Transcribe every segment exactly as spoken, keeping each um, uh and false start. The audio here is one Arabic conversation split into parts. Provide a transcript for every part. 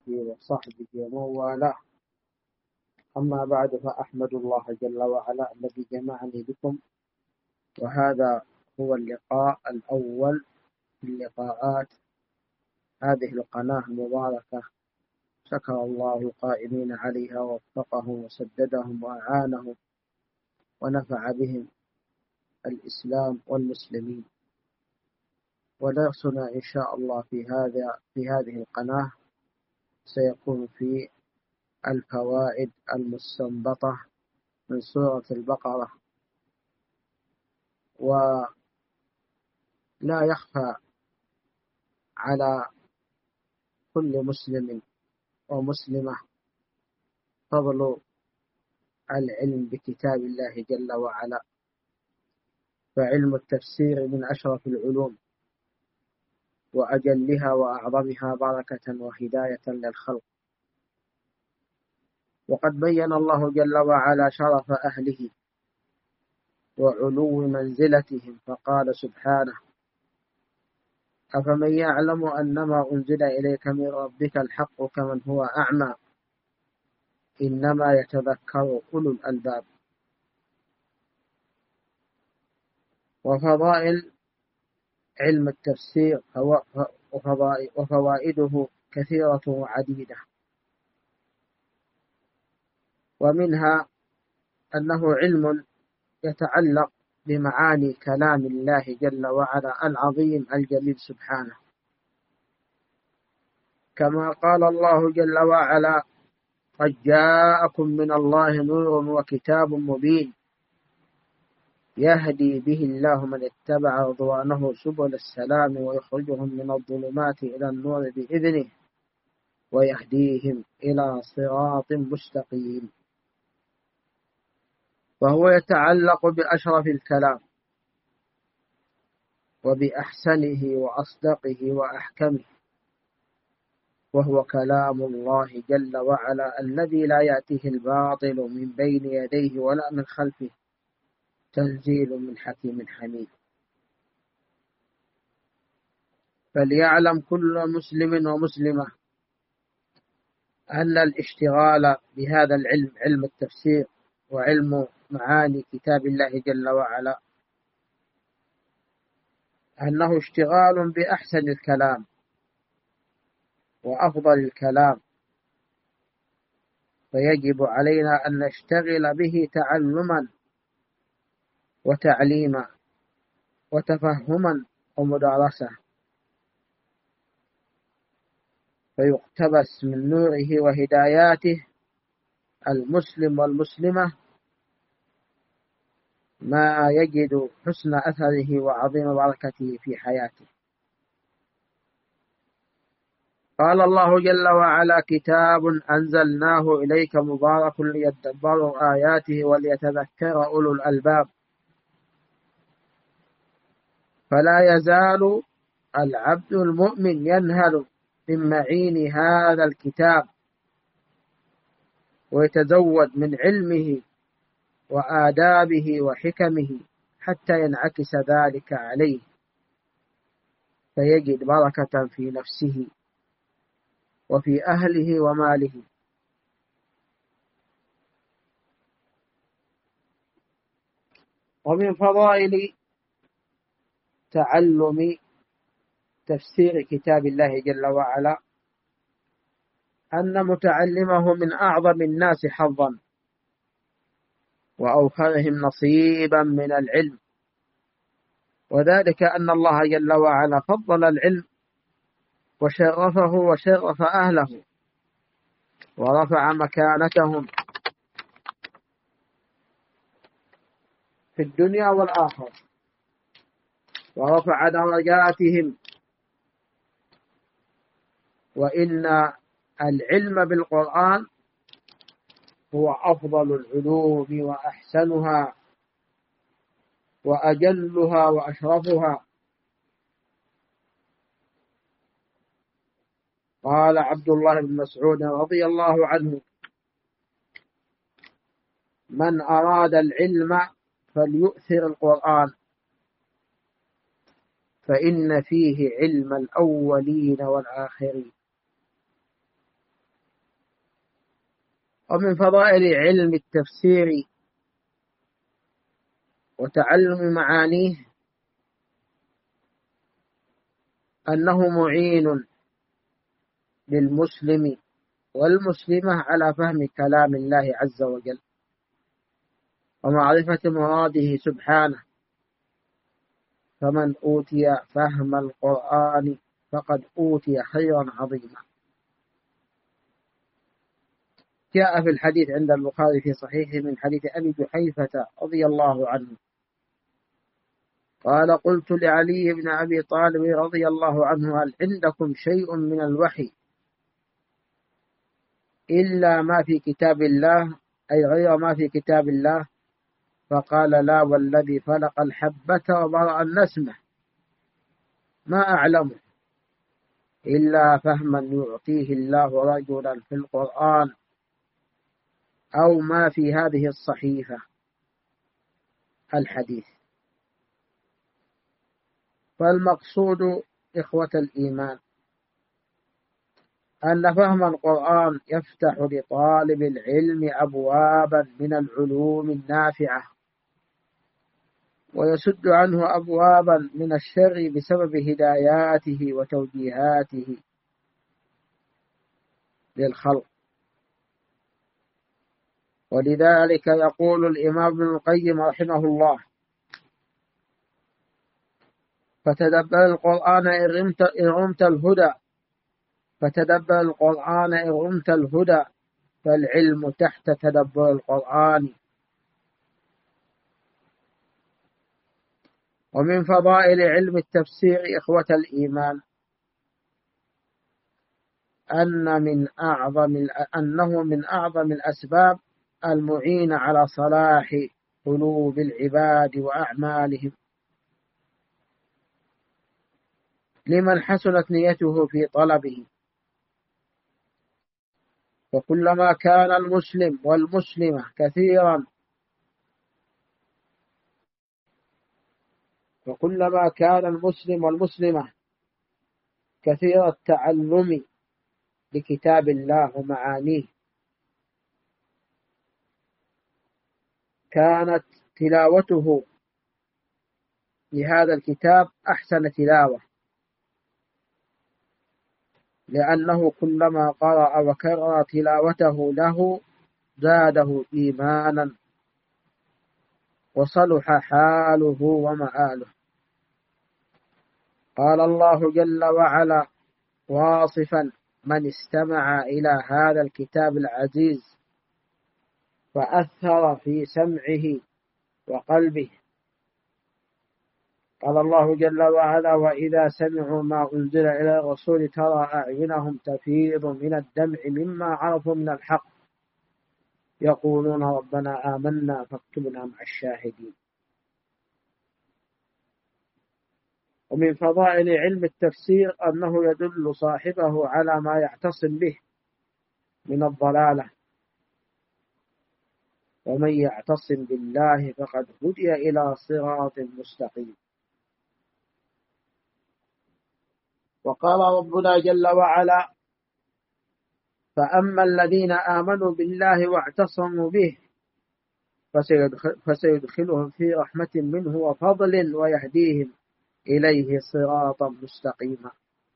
وصحبه ومن والاه. أما بعد، فأحمد الله جل وعلا الذي جمعني بكم، وهذا هو اللقاء الأول من لقاءات هذه القناة المباركة. شكر الله القائمين عليها ووفقهم وسددهم وأعانهم ونفع بهم الإسلام والمسلمين. ودرسنا إن شاء الله في هذا في هذه القناة سيكون في الفوائد المستنبطة من سورة البقرة. ولا يخفى على كل مسلم ومسلمة فضل العلم بكتاب الله جل وعلا، فعلم التفسير من أشرف العلوم وأجلها وأعظمها بركة وهداية للخلق. وقد بين الله جل وعلا شرف أهله وعلو منزلتهم، فقال سبحانه: أفمن يعلم أنما أنزل إليك من ربك الحق كمن هو أعمى إنما يتذكر أولو الألباب. وفضائل علم التفسير وفوائده كثيرة وعديدة، ومنها أنه علم يتعلق بمعاني كلام الله جل وعلا العظيم الجليل سبحانه، كما قال الله جل وعلا: قد جاءكم من الله نور وكتاب مبين يهدي به الله من اتبع رضوانه سبل السلام ويخرجهم من الظلمات إلى النور بإذنه ويهديهم إلى صراط مستقيم. فهو يتعلق بأشرف الكلام وبأحسنه وأصدقه وأحكمه، وهو كلام الله جل وعلا الذي لا يأتيه الباطل من بين يديه ولا من خلفه، تنزيل من حكيم حميد. فليعلم كل مسلم ومسلمة أن الاشتغال بهذا العلم، علم التفسير وعلم معاني كتاب الله جل وعلا، أنه اشتغال بأحسن الكلام وأفضل الكلام، فيجب علينا أن نشتغل به تعلما وتعليما وتفهما ومدارسة، فيقتبس من نوره وهداياته المسلم والمسلمة ما يجد حسن أثره وعظيم بركته في حياته. قال الله جل وعلا: كتاب أنزلناه إليك مبارك ليدبروا آياته وليتذكر أولو الألباب. فلا يزال العبد المؤمن ينهل من معين هذا الكتاب ويتزود من علمه وآدابه وحكمه حتى ينعكس ذلك عليه، فيجد بركة في نفسه وفي أهله وماله. ومن فضائل تعلم تفسير كتاب الله جل وعلا أن متعلمه من أعظم الناس حظا وأوفرهم نصيبا من العلم، وذلك أن الله جل وعلا فضل العلم وشرفه وشرف أهله ورفع مكانتهم في الدنيا والآخرة ورفع درجاتهم. وإن العلم بالقرآن هو أفضل العلوم وأحسنها وأجلها وأشرفها. قال عبد الله بن مسعود رضي الله عنه: من أراد العلم فليؤثر القرآن فإن فيه علم الأولين والآخرين. ومن فضائل علم التفسير وتعلم معانيه أنه معين للمسلم والمسلمة على فهم كلام الله عز وجل ومعرفة مراده سبحانه، فمن أوتي فهم القرآن فقد أوتي خيرا عظيما. جاء في الحديث عند البخاري في صحيحه من حديث أبي جحيفة رضي الله عنه قال: قلت لعلي بن أبي طالب رضي الله عنه: هل عندكم شيء من الوحي إلا ما في كتاب الله، أي غير ما في كتاب الله؟ فقال: لا والذي فلق الحبة وبرأ النسمة ما أعلمه إلا فهما يعطيه الله رجلا في القرآن أو ما في هذه الصحيفة. الحديث. فالمقصود إخوة الإيمان أن فهم القرآن يفتح لطالب العلم أبوابا من العلوم النافعة ويسد عنه أبوابا من الشر بسبب هداياته وتوجيهاته للخلق. ولذلك يقول الإمام ابن القيم رحمه الله: فتدبر القرآن إن رمت الهدى فتدبر القرآن إن رمت الهدى فالعلم تحت تدبر القرآن. ومن فضائل علم التفسير إخوة الإيمان أن من أعظم أنه من أعظم الأسباب المعينة على صلاح قلوب العباد وأعمالهم لمن حسنت نيته في طلبه. وكلما كان المسلم والمسلمة كثيرا وكلما كان المسلم والمسلمة كثير التعلم لكتاب الله ومعانيه كانت تلاوته لهذا الكتاب أحسن تلاوة، لأنه كلما قرأ وكرر تلاوته له زاده إيمانا وصلح حاله ومآله. قال الله جل وعلا واصفا من استمع إلى هذا الكتاب العزيز فأثر في سمعه وقلبه. قال الله جل وعلا: وإذا سمعوا ما أنزل إلى الرسول ترى أعينهم تفيض من الدمع مما عرفوا من الحق يقولون ربنا آمنا فاكتبنا مع الشاهدين. ومن فضائل علم التفسير أنه يدل صاحبه على ما يعتصم به من الضلالة، ومن يعتصم بالله فقد هدي إلى صراط مستقيم. وقال ربنا جل وعلا: فأما الذين آمنوا بالله واعتصموا به فسيدخلهم في رحمة منه وفضل ويهديهم إليه صراطا مستقيما.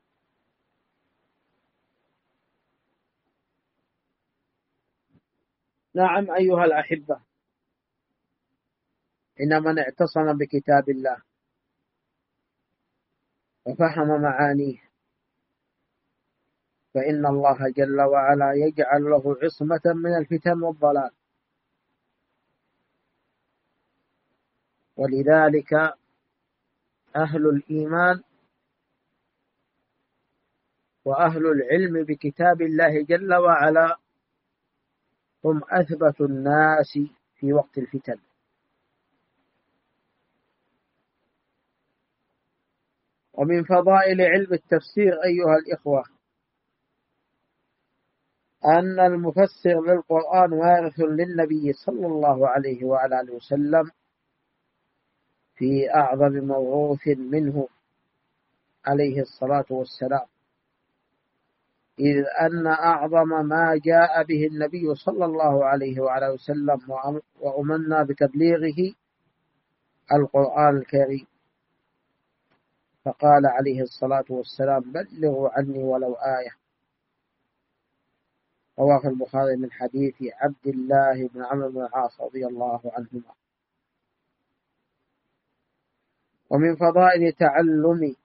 نعم أيها الأحبة، إن من اعتصم بكتاب الله وفهم معانيه فإن الله جل وعلا يجعل له عصمة من الفتن والضلال. ولذلك أهل الإيمان وأهل العلم بكتاب الله جل وعلا هم أثبت الناس في وقت الفتن. ومن فضائل علم التفسير أيها الإخوة أن المفسر للقرآن وارث للنبي صلى الله عليه وعلى آله وسلم في أعظم موروث منه عليه الصلاة والسلام. إذ أن أعظم ما جاء به النبي صلى الله عليه وعلى وسلم وأمنا بتبليغه القرآن الكريم، فقال عليه الصلاة والسلام: بلغوا عني ولو آية. رواه البخاري من حديث عبد الله بن عمرو بن العاص رضي الله عنهما. ومن فضائل تعلم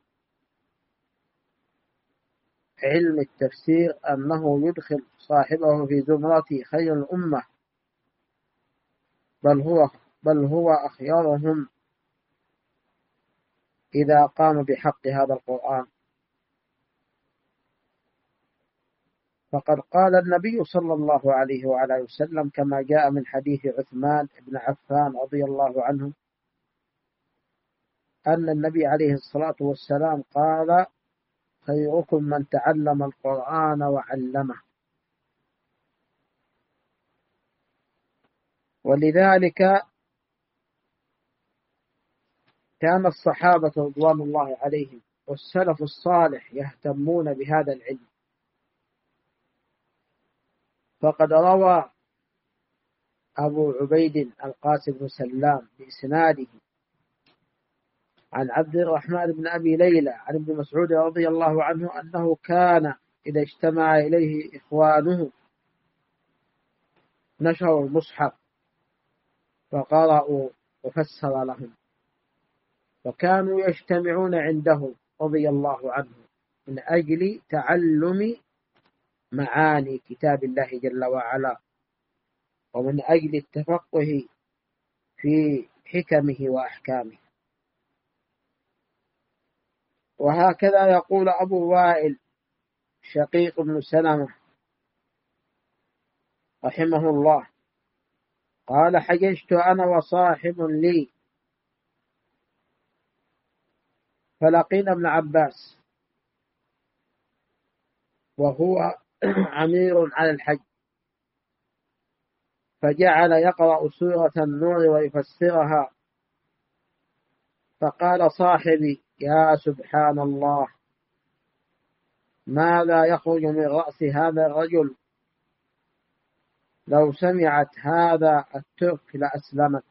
علم التفسير أنه يدخل صاحبه في زمرة خير الأمة، بل هو بل هو أخيارهم إذا قام بحق هذا القرآن. فقد قال النبي صلى الله عليه وعلى وسلم كما جاء من حديث عثمان بن عفان رضي الله عنه أن النبي عليه الصلاة والسلام قال: خيركم من تعلم القرآن وعلمه. ولذلك كان الصحابة رضوان الله عليهم والسلف الصالح يهتمون بهذا العلم. فقد روى أبو عبيد القاسم بن سلام بإسناده عن عبد الرحمن بن أبي ليلى عن ابن مسعود رضي الله عنه أنه كان إذا اجتمع إليه إخوانه نشروا المصحف فقرأوا وفسر لهم، وكانوا يجتمعون عنده رضي الله عنه من أجل تعلم معاني كتاب الله جل وعلا، ومن أجل التفقه في حكمه وأحكامه. وهكذا يقول أبو وائل شقيق بن سلمة رحمه الله قال: حججت أنا وصاحب لي فلقينا ابن عباس وهو عمير على الحج، فجعل يقرأ سورة النور ويفسرها، فقال صاحبي: يا سبحان الله، ماذا يخرج من رأس هذا الرجل؟ لو سمعت هذا الترك لأسلمت.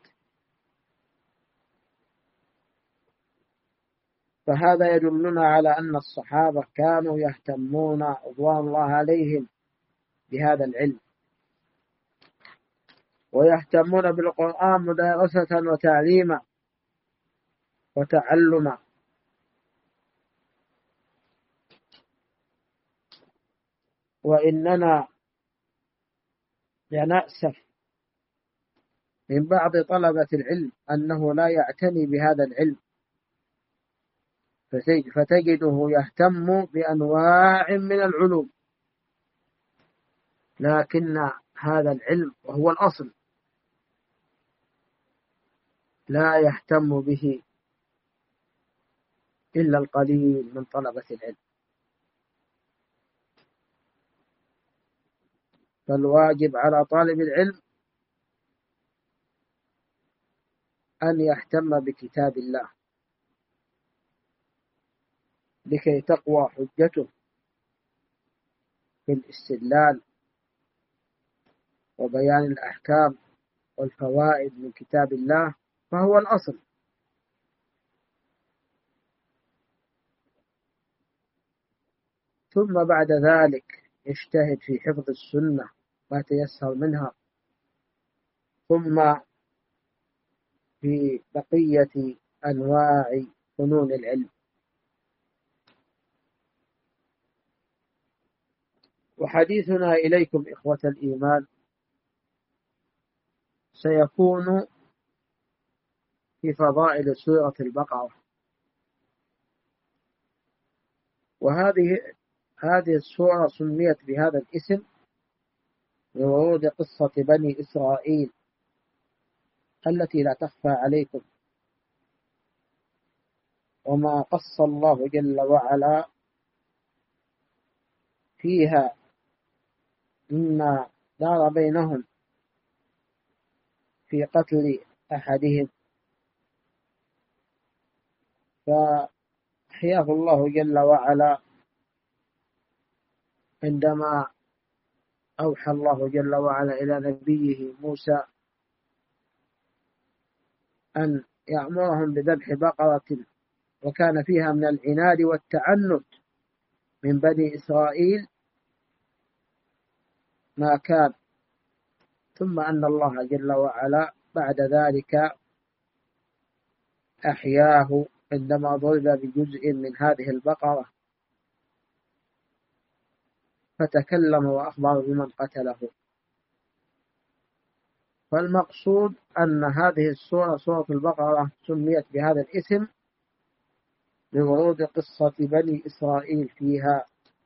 فهذا يدلنا على أن الصحابة كانوا يهتمون رضوان الله عليهم بهذا العلم، ويهتمون بالقرآن مدارسة وتعليما وتعلما. وإننا لنأسف من بعض طلبة العلم أنه لا يعتني بهذا العلم، فتجده يهتم بأنواع من العلوم، لكن هذا العلم وهو الأصل لا يهتم به إلا القليل من طلبة العلم. فالواجب على طالب العلم أن يهتم بكتاب الله لكي تقوى حجته في الاستدلال وبيان الأحكام والفوائد من كتاب الله، فهو الأصل. ثم بعد ذلك يجتهد في حفظ السنة ما تيسر منها، ثم في بقية أنواع فنون العلم. وحديثنا إليكم إخوة الإيمان سيكون في فضائل سورة البقرة. وهذه هذه السورة سميت بهذا الاسم لورود قصة بني إسرائيل التي لا تخفى عليكم، وما قص الله جل وعلا فيها مما دار بينهم في قتل أحدهم، فأحياه الله جل وعلا عندما أوحى الله جل وعلا إلى نبيه موسى أن يأمرهم بذبح بقرة وكان فيها من العناد والتعنت من بني إسرائيل ما كان، ثم أن الله جل وعلا بعد ذلك أحياه عندما ضرب بجزء من هذه البقرة فتكلم وأخبر بمن قتله. فالمقصود أن هذه السورة سورة البقرة سميت بهذا الاسم لورود قصة بني إسرائيل فيها.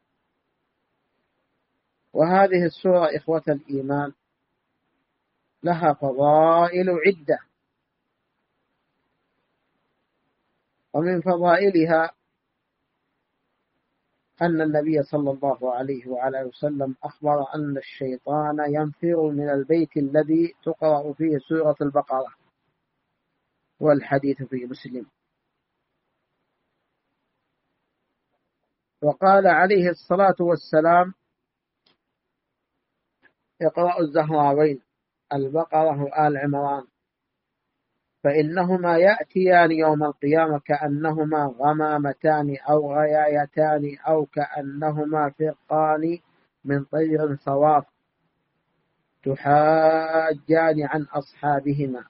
وهذه السورة إخوة الإيمان لها فضائل عدة، ومن فضائلها أن النبي صلى الله عليه وعلى وسلم أخبر أن الشيطان ينفر من البيت الذي تقرأ فيه سورة البقرة، والحديث في مسلم. وقال عليه الصلاة والسلام: اقرأوا الزهراوين البقرة وآل عمران فإنهما يأتيان يوم القيامة كأنهما غمامتان أو غيايتان أو كأنهما فرقان من طير صواف تحاجان عن أصحابهما.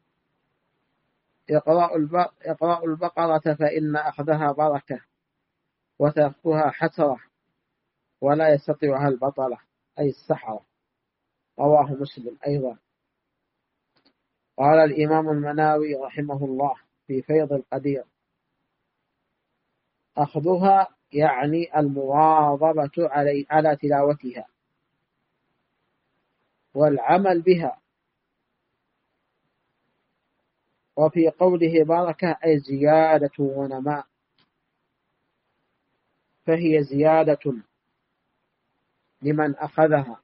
اقرأوا البقرة فإن أخذها بركة وتركها حسرة ولا يستطيعها البطلة أي السحرة. رواه مسلم أيضا. قال الإمام المناوي رحمه الله في فيض القدير: أخذها يعني المواظبة علي على تلاوتها والعمل بها. وفي قوله بركة أي زيادة ونماء، فهي زيادة لمن أخذها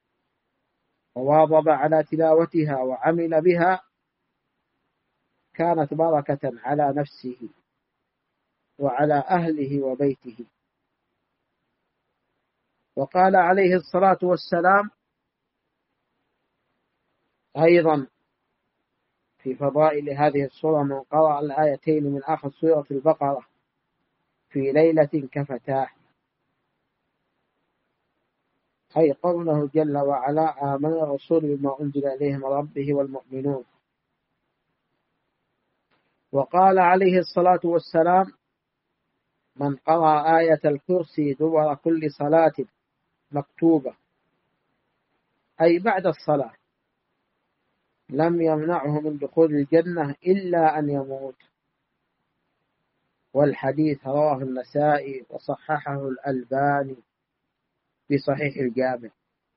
وواظب على تلاوتها وعمل بها، كانت بركة على نفسه وعلى أهله وبيته. وقال عليه الصلاة والسلام أيضا في فضائل هذه السورة: من قرأ الآيتين من آخر سورة البقرة في ليلة كفتاه، أي قوله جل وعلا: آمن الرسول بما أنزل إليه من ربه والمؤمنون. وقال عليه الصلاة والسلام: من قرأ آية الكرسي دبر كل صلاة مكتوبة، أي بعد الصلاة، لم يمنعه من دخول الجنة إلا أن يموت. والحديث رواه النسائي وصححه الألباني في صحيح الجامع.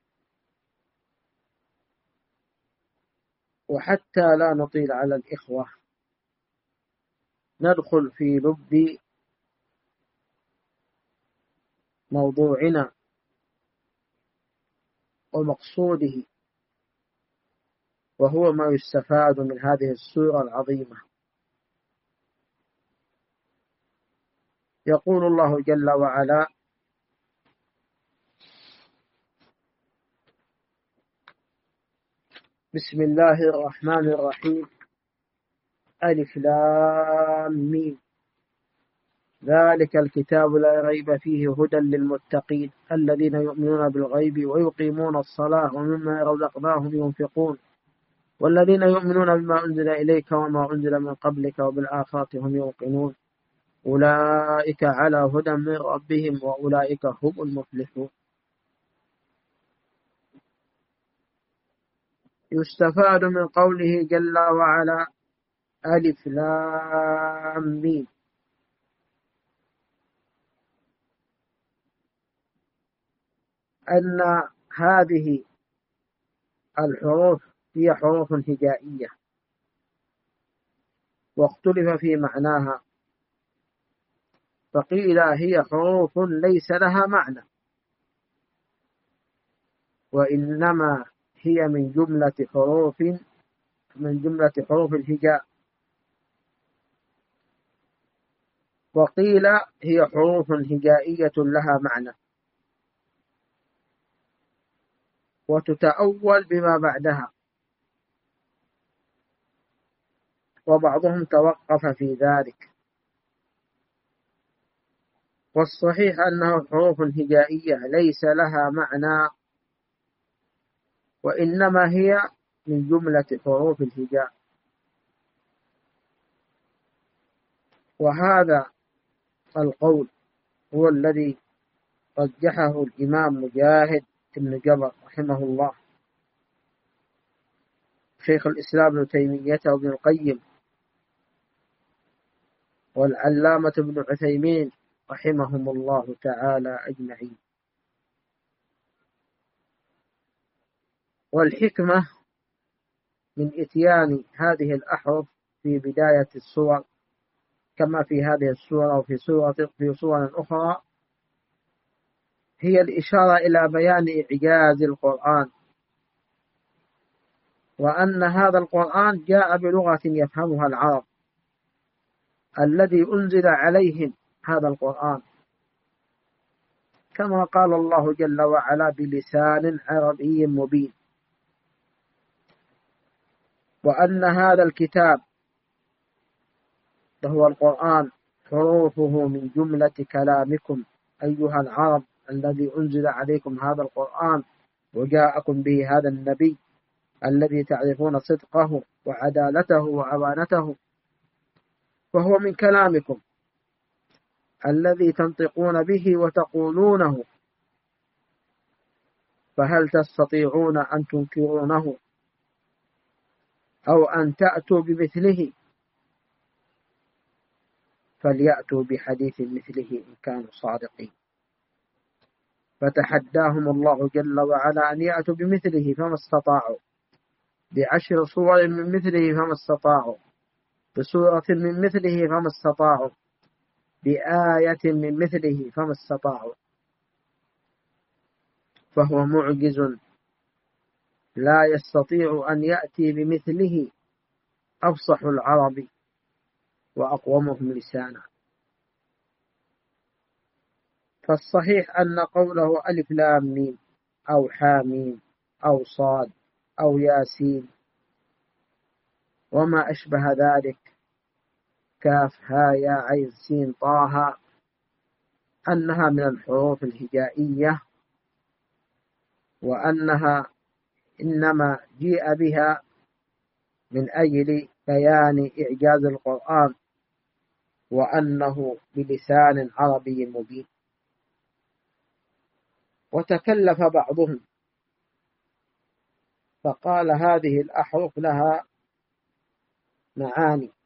وحتى لا نطيل على الإخوة ندخل في لب موضوعنا ومقصوده، وهو ما يستفاد من هذه السورة العظيمة. يقول الله جل وعلا: بسم الله الرحمن الرحيم، ألف لام ميم، ذلك الكتاب لا ريب فيه هدى للمتقين الذين يؤمنون بالغيب ويقيمون الصلاة ومما رزقناهم ينفقون والذين يؤمنون بما أنزل إليك وما أنزل من قبلك وبالآخرة هم يوقنون أولئك على هدى من ربهم وأولئك هم المفلحون. يستفاد من قوله جل وعلا ألف لام ميم أن هذه الحروف هي حروف هجائية، واختلف في معناها، فقيل هي حروف ليس لها معنى، وإنما هي من جملة حروف من جملة حروف الهجاء. وقيل هي حروف هجائية لها معنى، وتتأول بما بعدها، وبعضهم توقف في ذلك. والصحيح أنه حروف هجائية ليس لها معنى، وإنما هي من جملة حروف الهجاء. وهذا القول هو الذي رجحه الإمام مجاهد بن جبر رحمه الله، شيخ الإسلام ابن تيمية وابن القيم والعلامة ابن عثيمين رحمهم الله تعالى أجمعين. والحكمة من إتيان هذه الأحرف في بداية السور كما في هذه السورة وفي سورة في سور أخرى هي الإشارة إلى بيان إعجاز القرآن، وأن هذا القرآن جاء بلغة يفهمها العرب الذي أنزل عليهم هذا القرآن، كما قال الله جل وعلا بلسان عربي مبين. وأن هذا الكتاب وهو القرآن حروفه من جملة كلامكم أيها العرب الذي أنزل عليكم هذا القرآن وجاءكم به هذا النبي الذي تعرفون صدقه وعدالته وأمانته، فهو من كلامكم الذي تنطقون به وتقولونه، فهل تستطيعون أن تنكرونه أو أن تأتوا بمثله؟ فليأتوا بحديث مثله إن كانوا صادقين. فتحداهم الله جل وعلا أن يأتوا بمثله فما استطاعوا، بعشر صور من مثله فما استطاعوا، بسورة من مثله فما استطاعوا، بآية من مثله فما استطاعوا. فهو معجز لا يستطيع أن يأتي بمثله أفصح العرب وأقومهم لسانا. فالصحيح أن قوله ألف لام ميم أو حاميم أو صاد أو ياسين وما أشبه ذلك كاف ها يا عين سين طه أنها من الحروف الهجائية، وأنها إنما جيء بها من أجل بيان إعجاز القرآن وأنه بلسان عربي مبين. وتكلف بعضهم فقال هذه الأحرف لها معاني،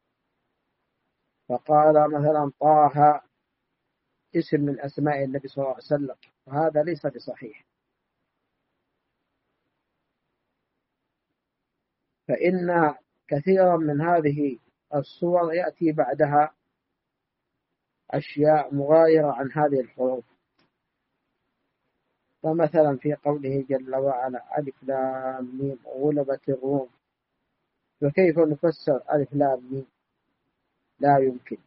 فقال مثلا طه اسم من أسماء النبي صلى الله عليه وسلم، وهذا ليس بصحيح. فإن كثيرا من هذه الصور يأتي بعدها أشياء مغايرة عن هذه الحروف. فمثلا في قوله جل وعلا ألف لام ميم غلبت الروم، فكيف نفسر ألف لام ميم؟ لا يمكن.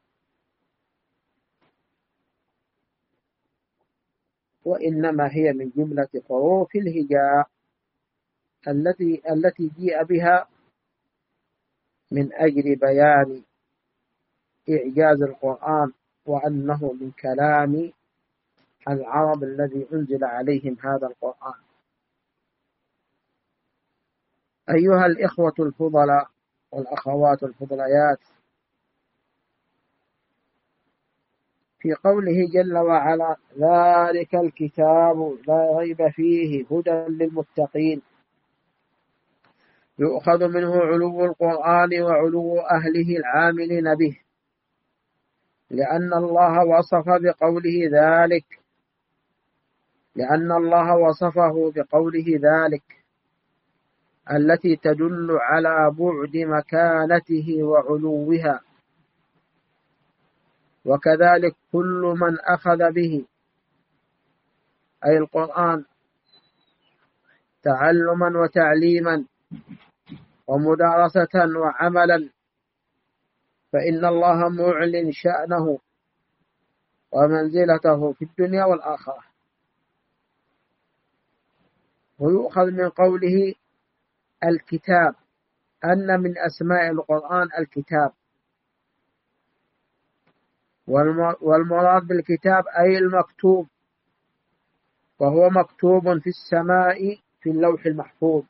وإنما هي من جملة حروف الهجاء التي التي جيء بها من أجل بيان إعجاز القرآن وأنه من كلام العرب الذي أنزل عليهم هذا القرآن. أيها الإخوة الفضلاء والأخوات الفضليات، في قوله جل وعلا ذلك الكتاب لا ريب فيه هدى للمتقين، يؤخذ منه علو القرآن وعلو أهله العاملين به، لأن الله وصف بقوله ذلك لأن الله وصفه بقوله ذلك التي تدل على بعد مكانته وعلوها. وكذلك كل من أخذ به أي القرآن تعلما وتعليما ومدارسة وعملا فإن الله معلن شأنه ومنزلته في الدنيا والآخرة. ويؤخذ من قوله الكتاب أن من أسماء القرآن الكتاب، والمراد بالكتاب أي المكتوب، وهو مكتوب في السماء في اللوح المحفوظ،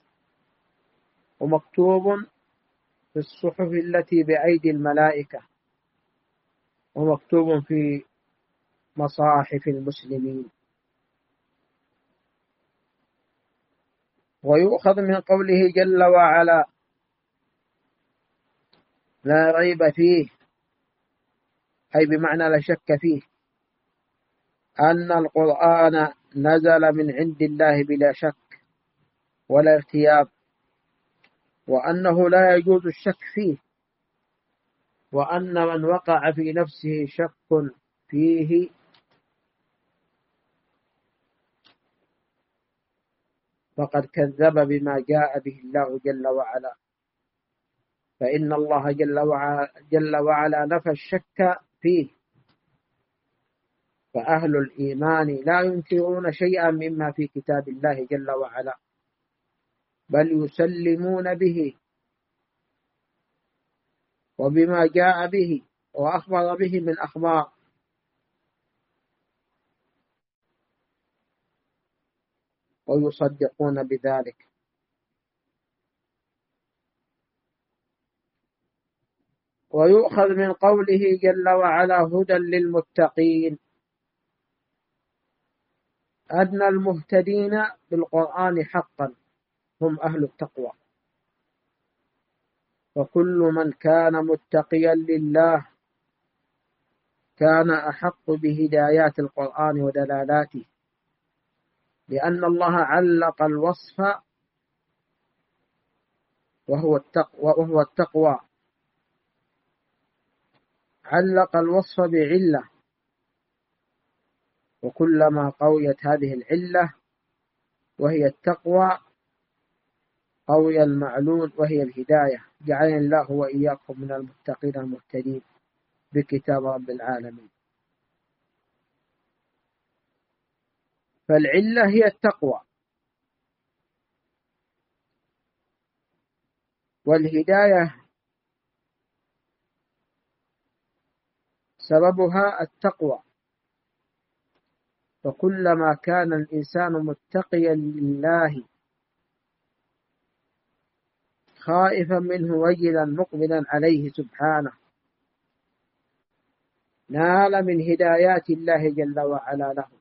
ومكتوب في الصحف التي بأيدي الملائكة، ومكتوب في مصاحف المسلمين. ويؤخذ من قوله جل وعلا لا ريب فيه، أي بمعنى لا شك فيه، أن القرآن نزل من عند الله بلا شك ولا ارتياب، وأنه لا يجوز الشك فيه، وأن من وقع في نفسه شك فيه فقد كذب بما جاء به الله جل وعلا، فإن الله جل وعلا, جل وعلا نفى الشك فيه. فأهل الإيمان لا ينكرون شيئا مما في كتاب الله جل وعلا، بل يسلمون به وبما جاء به وأخبر به من أخبار، ويصدقون بذلك. ويؤخذ من قوله جل وعلا هدى للمتقين أن المهتدين بالقرآن حقا هم أهل التقوى، وكل من كان متقيا لله كان أحق بهدايات القرآن ودلالاته، لأن الله علق الوصف وهو التقوى, وهو التقوى علق الوصف بعلة، وكلما قويت هذه العلة وهي التقوى قوي المعلول وهي الهداية. جعلنا الله وإياكم من المتقين المهتدين بكتاب رب العالمين. فالعلة هي التقوى، والهداية سببها التقوى، فكلما كان الإنسان متقيا لله خائفا منه وجلا مقبلا عليه سبحانه نال من هدايات الله جل وعلا له،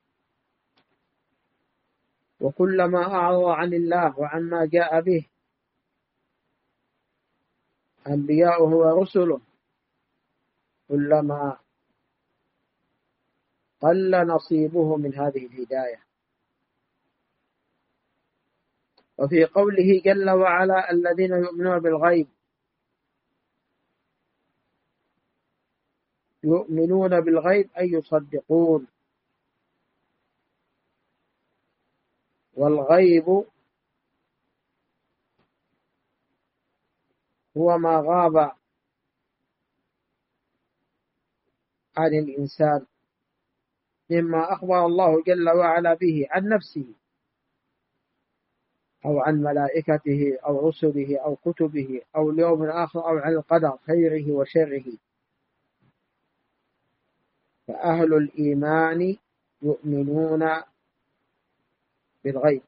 وكلما أعرض عن الله وعما جاء به أنبياؤه ورسله كلما قل نصيبه من هذه الهداية. وفي قوله جل وعلا الذين يؤمنون بالغيب، يؤمنون بالغيب أي يصدقون، والغيب هو ما غاب عن الإنسان مما أخبر الله جل وعلا به عن نفسه أو عن ملائكته أو رسله أو كتبه أو اليوم الآخر أو عن القدر خيره وشره. فأهل الإيمان يؤمنون بالغيب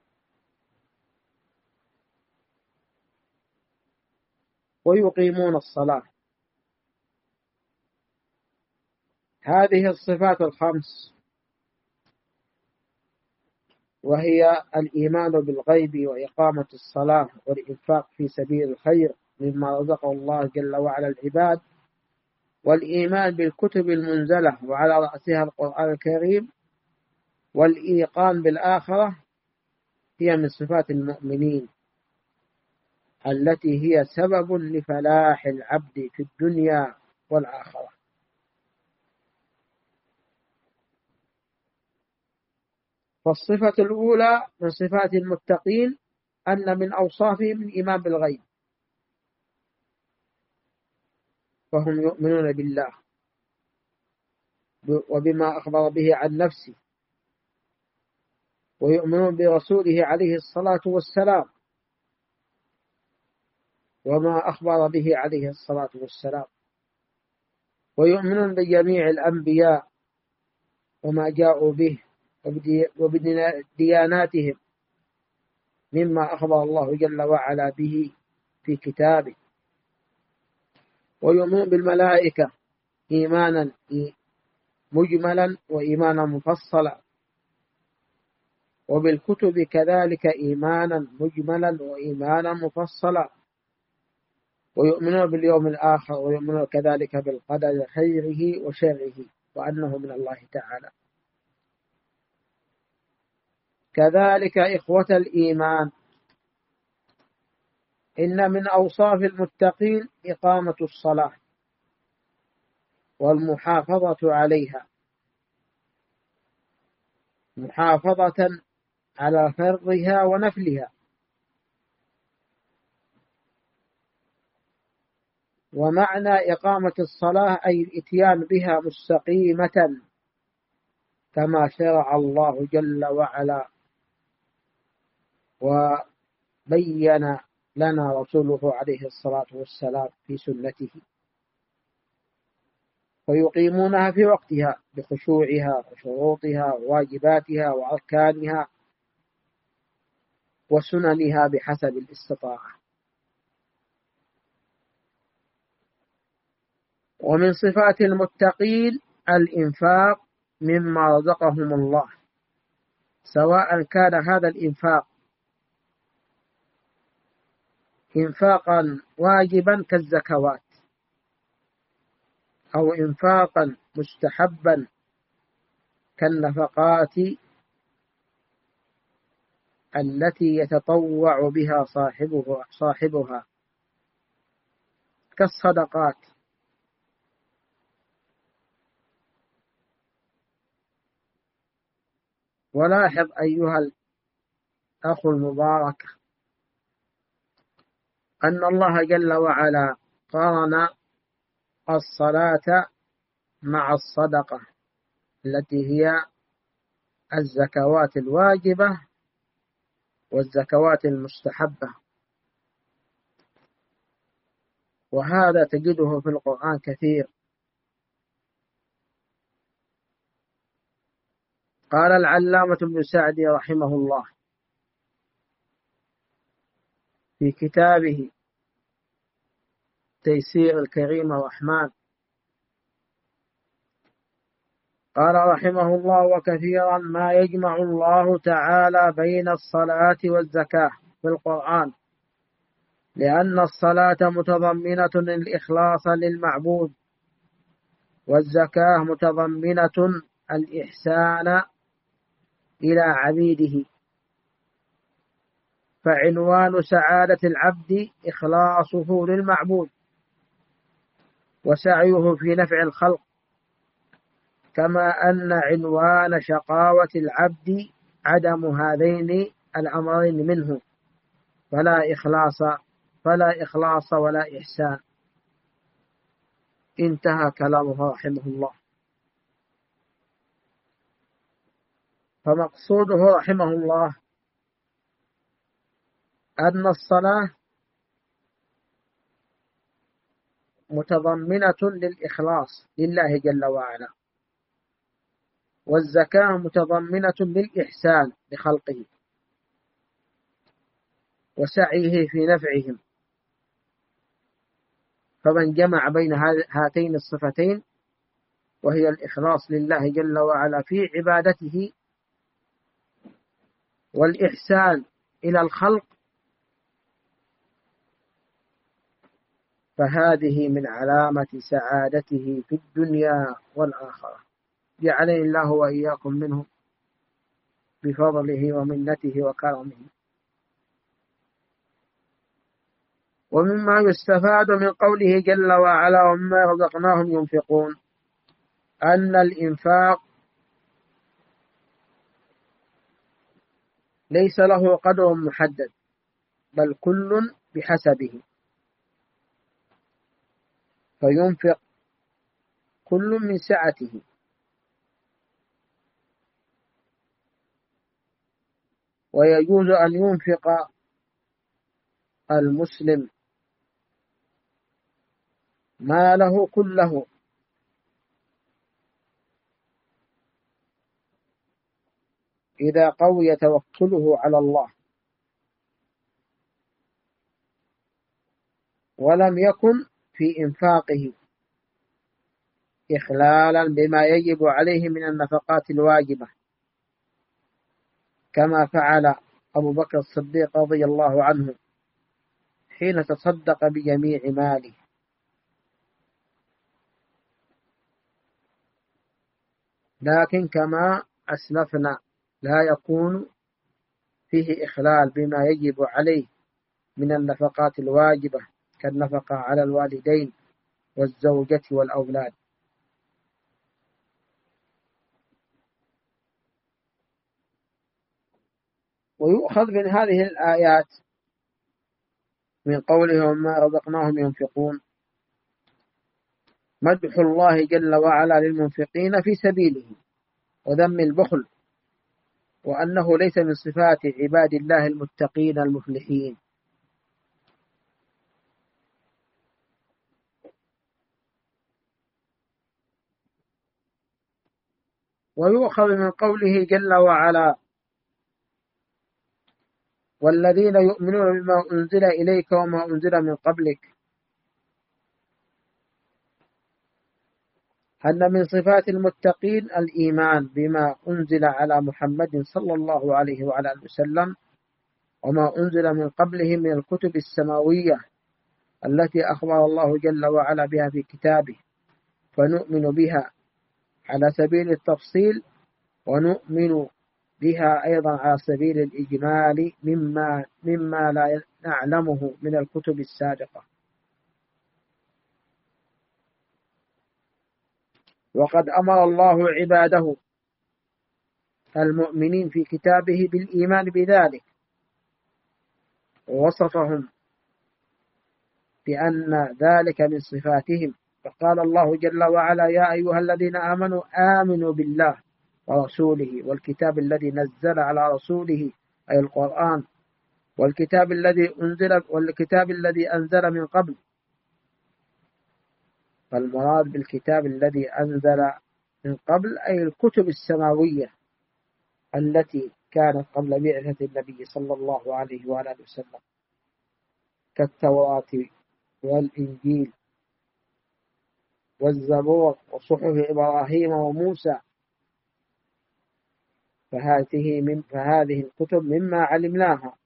ويقيمون الصلاة. هذه الصفات الخمس، وهي الإيمان بالغيب وإقامة الصلاة والإنفاق في سبيل الخير مما رزقه الله جل وعلا العباد، والإيمان بالكتب المنزلة وعلى رأسها القرآن الكريم، والإيقان بالآخرة، هي من صفات المؤمنين التي هي سبب لفلاح العبد في الدنيا والآخرة. فالصفة الأولى من صفات المتقين أن من أوصافهم الإيمان بالغيب، فهم يؤمنون بالله وبما أخبر به عن نفسه ويؤمنون برسوله عليه الصلاة والسلام وما أخبر به عليه الصلاة والسلام، ويؤمنون بجميع الأنبياء وما جاءوا به وبدياناتهم مما أخبر الله جل وعلا به في كتابه، ويؤمنون بالملائكة إيمانا مجملا وإيمانا مفصلا، وبالكتب كذلك إيمانا مجملا وإيمانا مفصلا، ويؤمنون باليوم الآخر، ويؤمنون كذلك بالقدر خيره وشره وأنه من الله تعالى. كذلك إخوة الإيمان إن من أوصاف المتقين إقامة الصلاة والمحافظة عليها، محافظة على فرضها ونفلها. ومعنى إقامة الصلاة أي الإتيان بها مستقيمة كما شرع الله جل وعلا وبين لنا رسوله عليه الصلاة والسلام في سنته، ويقيمونها في وقتها بخشوعها وشروطها وواجباتها وأركانها وسننها بحسب الاستطاعة. ومن صفات المتقين الإنفاق مما رزقهم الله، سواء كان هذا الإنفاق إنفاقا واجبا كالزكوات أو إنفاقا مستحبا كالنفقات التي يتطوع بها صاحبه صاحبها كالصدقات. ولاحظ أيها الأخ المبارك أن الله جل وعلا قارن الصلاة مع الصدقة التي هي الزكوات الواجبة والزكوات المستحبة، وهذا تجده في القرآن كثير. قال العلامة ابن سعدي رحمه الله في كتابه تيسير الكريم الرحمن، قال رحمه الله: وكثيرا ما يجمع الله تعالى بين الصلاة والزكاة في القرآن، لأن الصلاة متضمنة الإخلاص للمعبود، والزكاة متضمنة الإحسان إلى عبيده، فعنوان سعادة العبد إخلاصه للمعبود وسعيه في نفع الخلق، كما أن عنوان شقاوة العبد عدم هذين الأمرين منه، فلا إخلاص فلا إخلاص ولا إحسان. انتهى كلامه رحمه الله. فمقصوده رحمه الله أن الصلاة متضمنة للإخلاص لله جل وعلا، والزكاة متضمنة للإحسان لخلقه وسعيه في نفعهم. فمن جمع بين هاتين الصفتين وهي الإخلاص لله جل وعلا في عبادته والإحسان إلى الخلق، فهذه من علامة سعادته في الدنيا والآخرة. جعلني الله وإياكم منهم بفضله ومنته وكرمه. ومما يستفاد من قوله جل وعلا: ومما رزقناهم ينفقون، أن الإنفاق ليس له قدر محدد، بل كل بحسبه، فينفق كل من سعته. ويجوز أن ينفق المسلم ماله كله إذا قوي توكله على الله ولم يكن في إنفاقه إخلالا بما يجب عليه من النفقات الواجبة، كما فعل أبو بكر الصديق رضي الله عنه حين تصدق بجميع ماله. لكن كما أسلفنا لا يكون فيه إخلال بما يجب عليه من النفقات الواجبة كالنفقة على الوالدين والزوجة والأولاد. ويؤخذ من هذه الآيات من قوله وما رزقناهم ينفقون مدح الله جل وعلا للمنفقين في سبيله وذم البخل، وأنه ليس من صفات عباد الله المتقين المفلحين. ويؤخذ من قوله جل وعلا والذين يؤمنون بما أنزل إليك وما أنزل من قبلك أن من صفات المتقين الإيمان بما أنزل على محمد صلى الله عليه وعلى آله وسلم وما أنزل من قبله من الكتب السماوية التي أخبر الله جل وعلا بها في كتابه، فنؤمن بها على سبيل التفصيل ونؤمن بها أيضا على سبيل الإجمال مما, مما لا نعلمه من الكتب السابقة. وقد أمر الله عباده المؤمنين في كتابه بالإيمان بذلك، ووصفهم بأن ذلك من صفاتهم، فقال الله جل وعلا يا أيها الذين آمنوا آمنوا بالله ورسوله والكتاب الذي نزل على رسوله أي القرآن والكتاب الذي أنزل والكتاب الذي أنزل من قبل. فالمراد بالكتاب الذي أنزل من قبل أي الكتب السماوية التي كانت قبل بعثة النبي صلى الله عليه وآله وسلم كالتوراة والإنجيل والزبور وصحف إبراهيم وموسى. فهذه من فهذه الكتب مما علمناها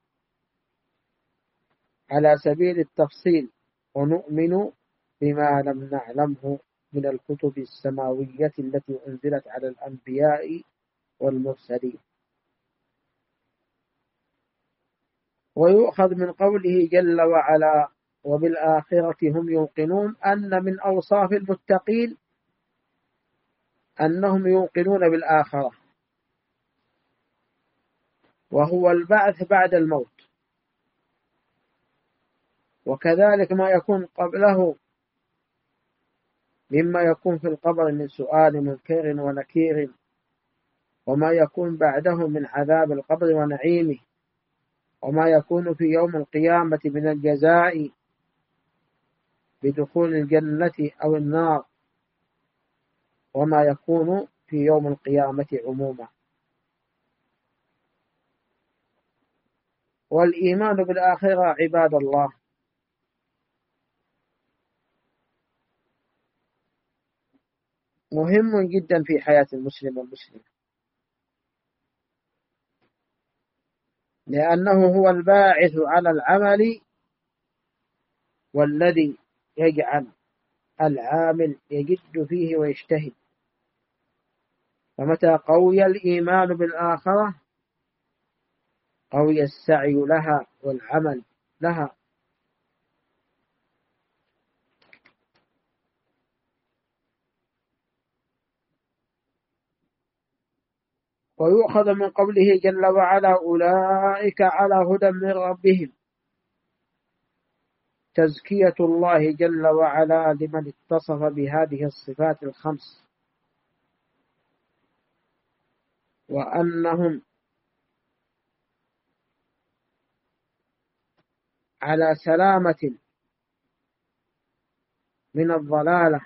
على سبيل التفصيل، ونؤمن بما لم نعلمه من الكتب السماوية التي أنزلت على الأنبياء والمرسلين. ويؤخذ من قوله جل وعلا وبالآخرة هم يوقنون أن من أوصاف المتقين أنهم يوقنون بالآخرة، وهو البعث بعد الموت، وكذلك ما يكون قبله مما يكون في القبر من سؤال منكر ونكير، وما يكون بعده من عذاب القبر ونعيمه، وما يكون في يوم القيامة من الجزاء بدخول الجنة أو النار، وما يكون في يوم القيامة عموما. والإيمان بالآخرة عباد الله مهم جدا في حياة المسلم والمسلمة، لأنه هو الباعث على العمل والذي يجعل العامل يجد فيه ويجتهد. فمتى قوي الإيمان بالآخرة قوي السعي لها والعمل لها. ويؤخذ من قوله جل وعلا أولئك على هدى من ربهم تزكية الله جل وعلا لمن اتصف بهذه الصفات الخمس، وأنهم على سلامة من الضلالة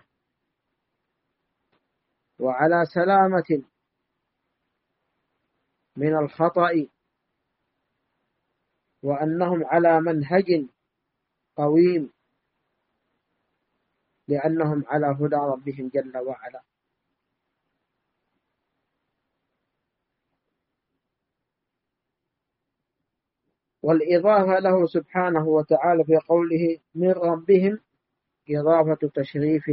وعلى سلامة من الخطأ، وأنهم على منهج قويم لأنهم على هدى ربهم جل وعلا. والإضافة له سبحانه وتعالى في قوله من ربهم إضافة تشريف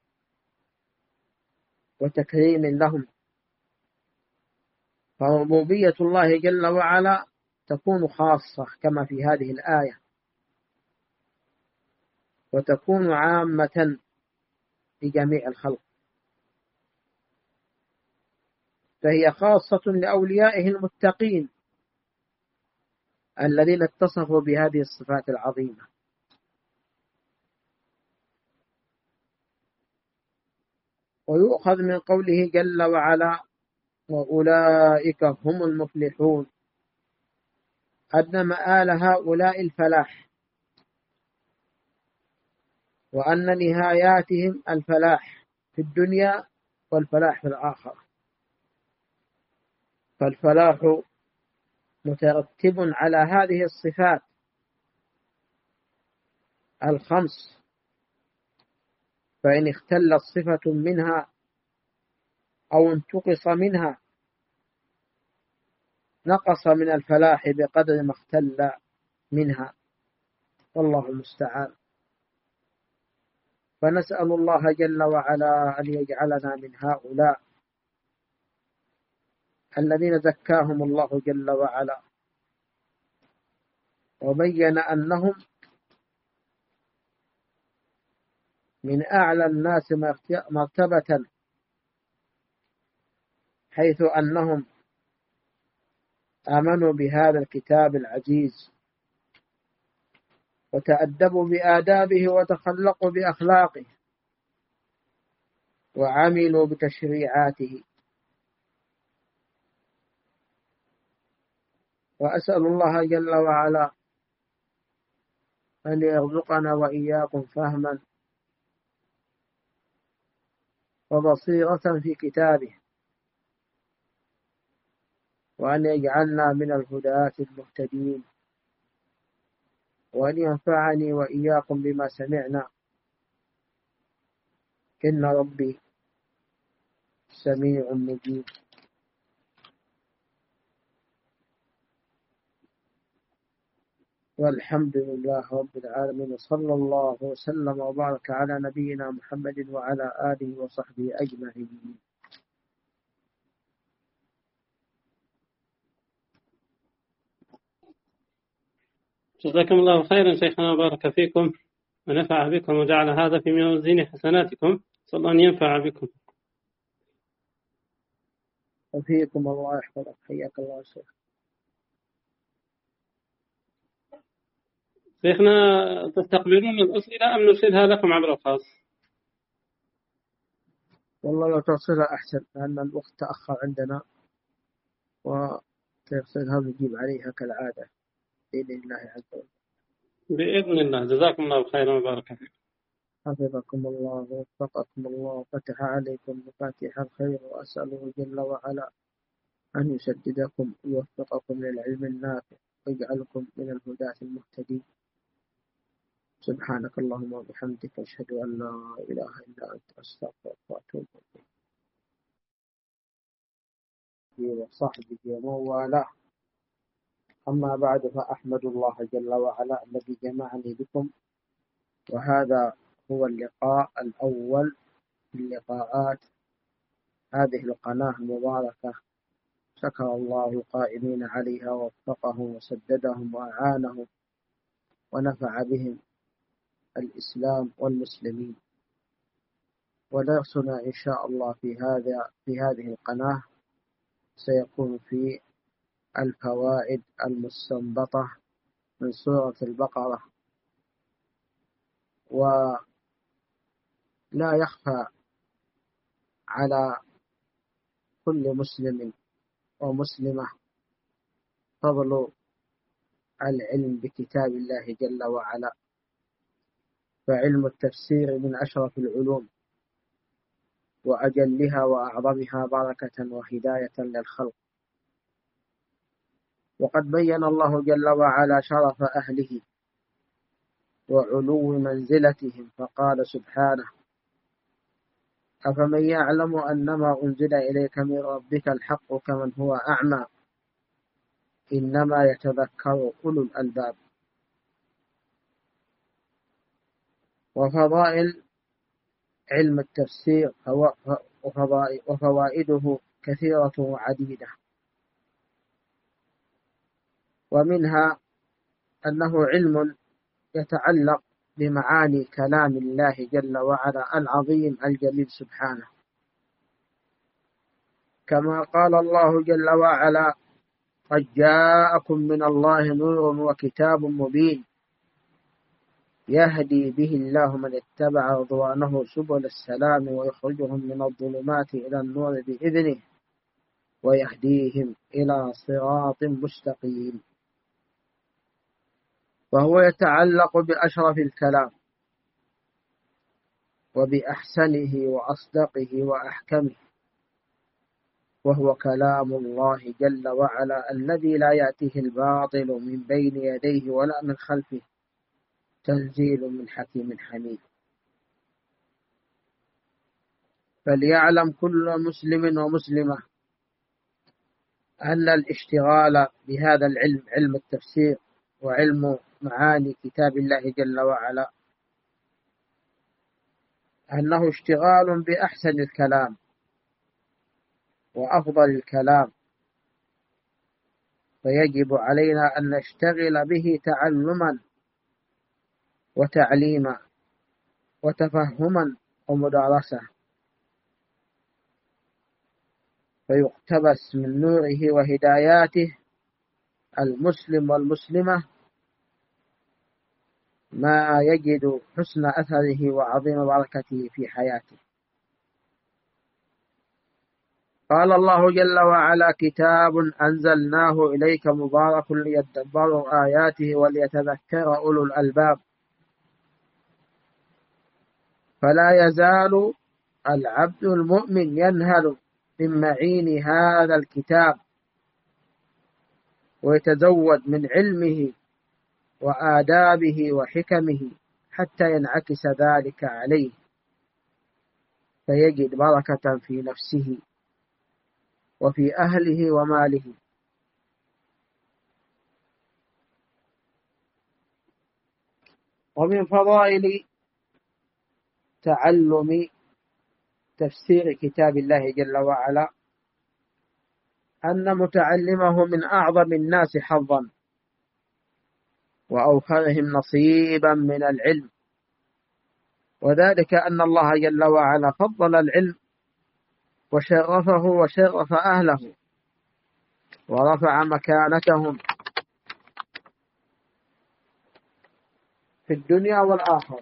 وتكريم لهم، فربوبية الله جل وعلا تكون خاصة كما في هذه الآية، وتكون عامة لجميع الخلق، فهي خاصة لأوليائه المتقين الذين اتصفوا بهذه الصفات العظيمة. ويؤخذ من قوله جل وعلا وأولئك هم المفلحون أن مآل هؤلاء الفلاح، وأن نهاياتهم الفلاح في الدنيا والفلاح في الآخرة، فالفلاح مترتب على هذه الصفات الخمس، فإن اختلت صفة منها أو انتقص منها نقص من الفلاح بقدر ما اختل منها، والله المستعان. فنسأل الله جل وعلا أن يجعلنا من هؤلاء الذين زكاهم الله جل وعلا وبين أنهم من أعلى الناس مرتبة، حيث أنهم آمنوا بهذا الكتاب العزيز وتأدبوا بآدابه وتخلقوا بأخلاقه وعملوا بتشريعاته. وأسأل الله جل وعلا أن يرزقنا وإياكم فهما وبصيرة في كتابه، وأن يجعلنا من الهداة المهتدين، وأن ينفعني وإياكم بما سمعنا، إن ربي سميع مجيب. والحمد لله رب العالمين، وصلى الله وسلم وبارك على نبينا محمد وعلى آله وصحبه أجمعين. جزاكم الله خيرا شيخنا وبارك فيكم ونفع بكم وجعل هذا في موازين حسناتكم، صلى الله أن ينفع بكم. وفيكم الله يحفظك، حياك الله شيخ. شيخنا تستقبلون الأسئلة أم نرسلها لكم عبر الخاص؟ والله لو ترسلها أحسن، لأن الوقت تأخر عندنا، وترسلها ونجيب عليها كالعادة بإذن الله عز وجل. بإذن الله. جزاكم الله خيرا وبارك فيكم. حفظكم الله ووفقكم الله وفتح عليكم مفاتيح الخير، وأسأله جل وعلا أن يسددكم ويوفقكم للعلم النافع ويجعلكم من الهداة المهتدين. سبحانك اللهم وبحمدك، أشهد أن لا إله إلا أنت، أستغفرك وأتوب إليك وصحبه ومن والاه. أما بعد، فأحمد الله جل وعلا الذي جمعني بكم، وهذا هو اللقاء الأول من لقاءات هذه القناة المباركة. شكر الله القائمين عليها ووفقهم وسددهم وأعانهم ونفع بهم الإسلام والمسلمين. ودرسنا إن شاء الله في هذا في هذه القناة سيكون في الفوائد المستنبطة من سورة البقرة. ولا يخفى على كل مسلم ومسلمة فضل العلم بكتاب الله جل وعلا، فعلم التفسير من أشرف العلوم وأجلها وأعظمها بركة وهداية للخلق. وقد بين الله جل وعلا شرف أهله وعلو منزلتهم، فقال سبحانه: أفمن يعلم أنما أنزل إليك من ربك الحق كمن هو أعمى إنما يتذكر أولو الألباب. وفضائل علم التفسير وفوائده كثيرة وعديدة، ومنها أنه علم يتعلق بمعاني كلام الله جل وعلا العظيم الجليل سبحانه، كما قال الله جل وعلا: قد جاءكم من الله نور وكتاب مبين يهدي به الله من اتبع رضوانه سبل السلام ويخرجهم من الظلمات إلى النور بإذنه ويهديهم إلى صراط مستقيم. وهو يتعلق بأشرف الكلام وبأحسنه وأصدقه وأحكمه، وهو كلام الله جل وعلا الذي لا يأتيه الباطل من بين يديه ولا من خلفه، تنزيل من حكيم حميد. فليعلم كل مسلم ومسلمة أن الاشتغال بهذا العلم، علم التفسير وعلم معاني كتاب الله جل وعلا، أنه اشتغال بأحسن الكلام وأفضل الكلام، فيجب علينا أن نشتغل به تعلما وتعليما وتفهما ومدارسة، فيقتبس من نوره وهداياته المسلم والمسلمة ما يجد حسن أثره وعظيم بركته في حياته. قال الله جل وعلا: كتاب أنزلناه إليك مبارك ليدبروا آياته وليتذكر أولو الألباب. فلا يزال العبد المؤمن ينهل من معين هذا الكتاب ويتزود من علمه وآدابه وحكمه حتى ينعكس ذلك عليه، فيجد بركة في نفسه وفي أهله وماله. ومن فضائل تعلم تفسير كتاب الله جل وعلا أن متعلمه من أعظم الناس حظا وأوفرهم نصيبا من العلم، وذلك أن الله جل وعلا فضل العلم وشرفه وشرف أهله ورفع مكانتهم في الدنيا والآخرة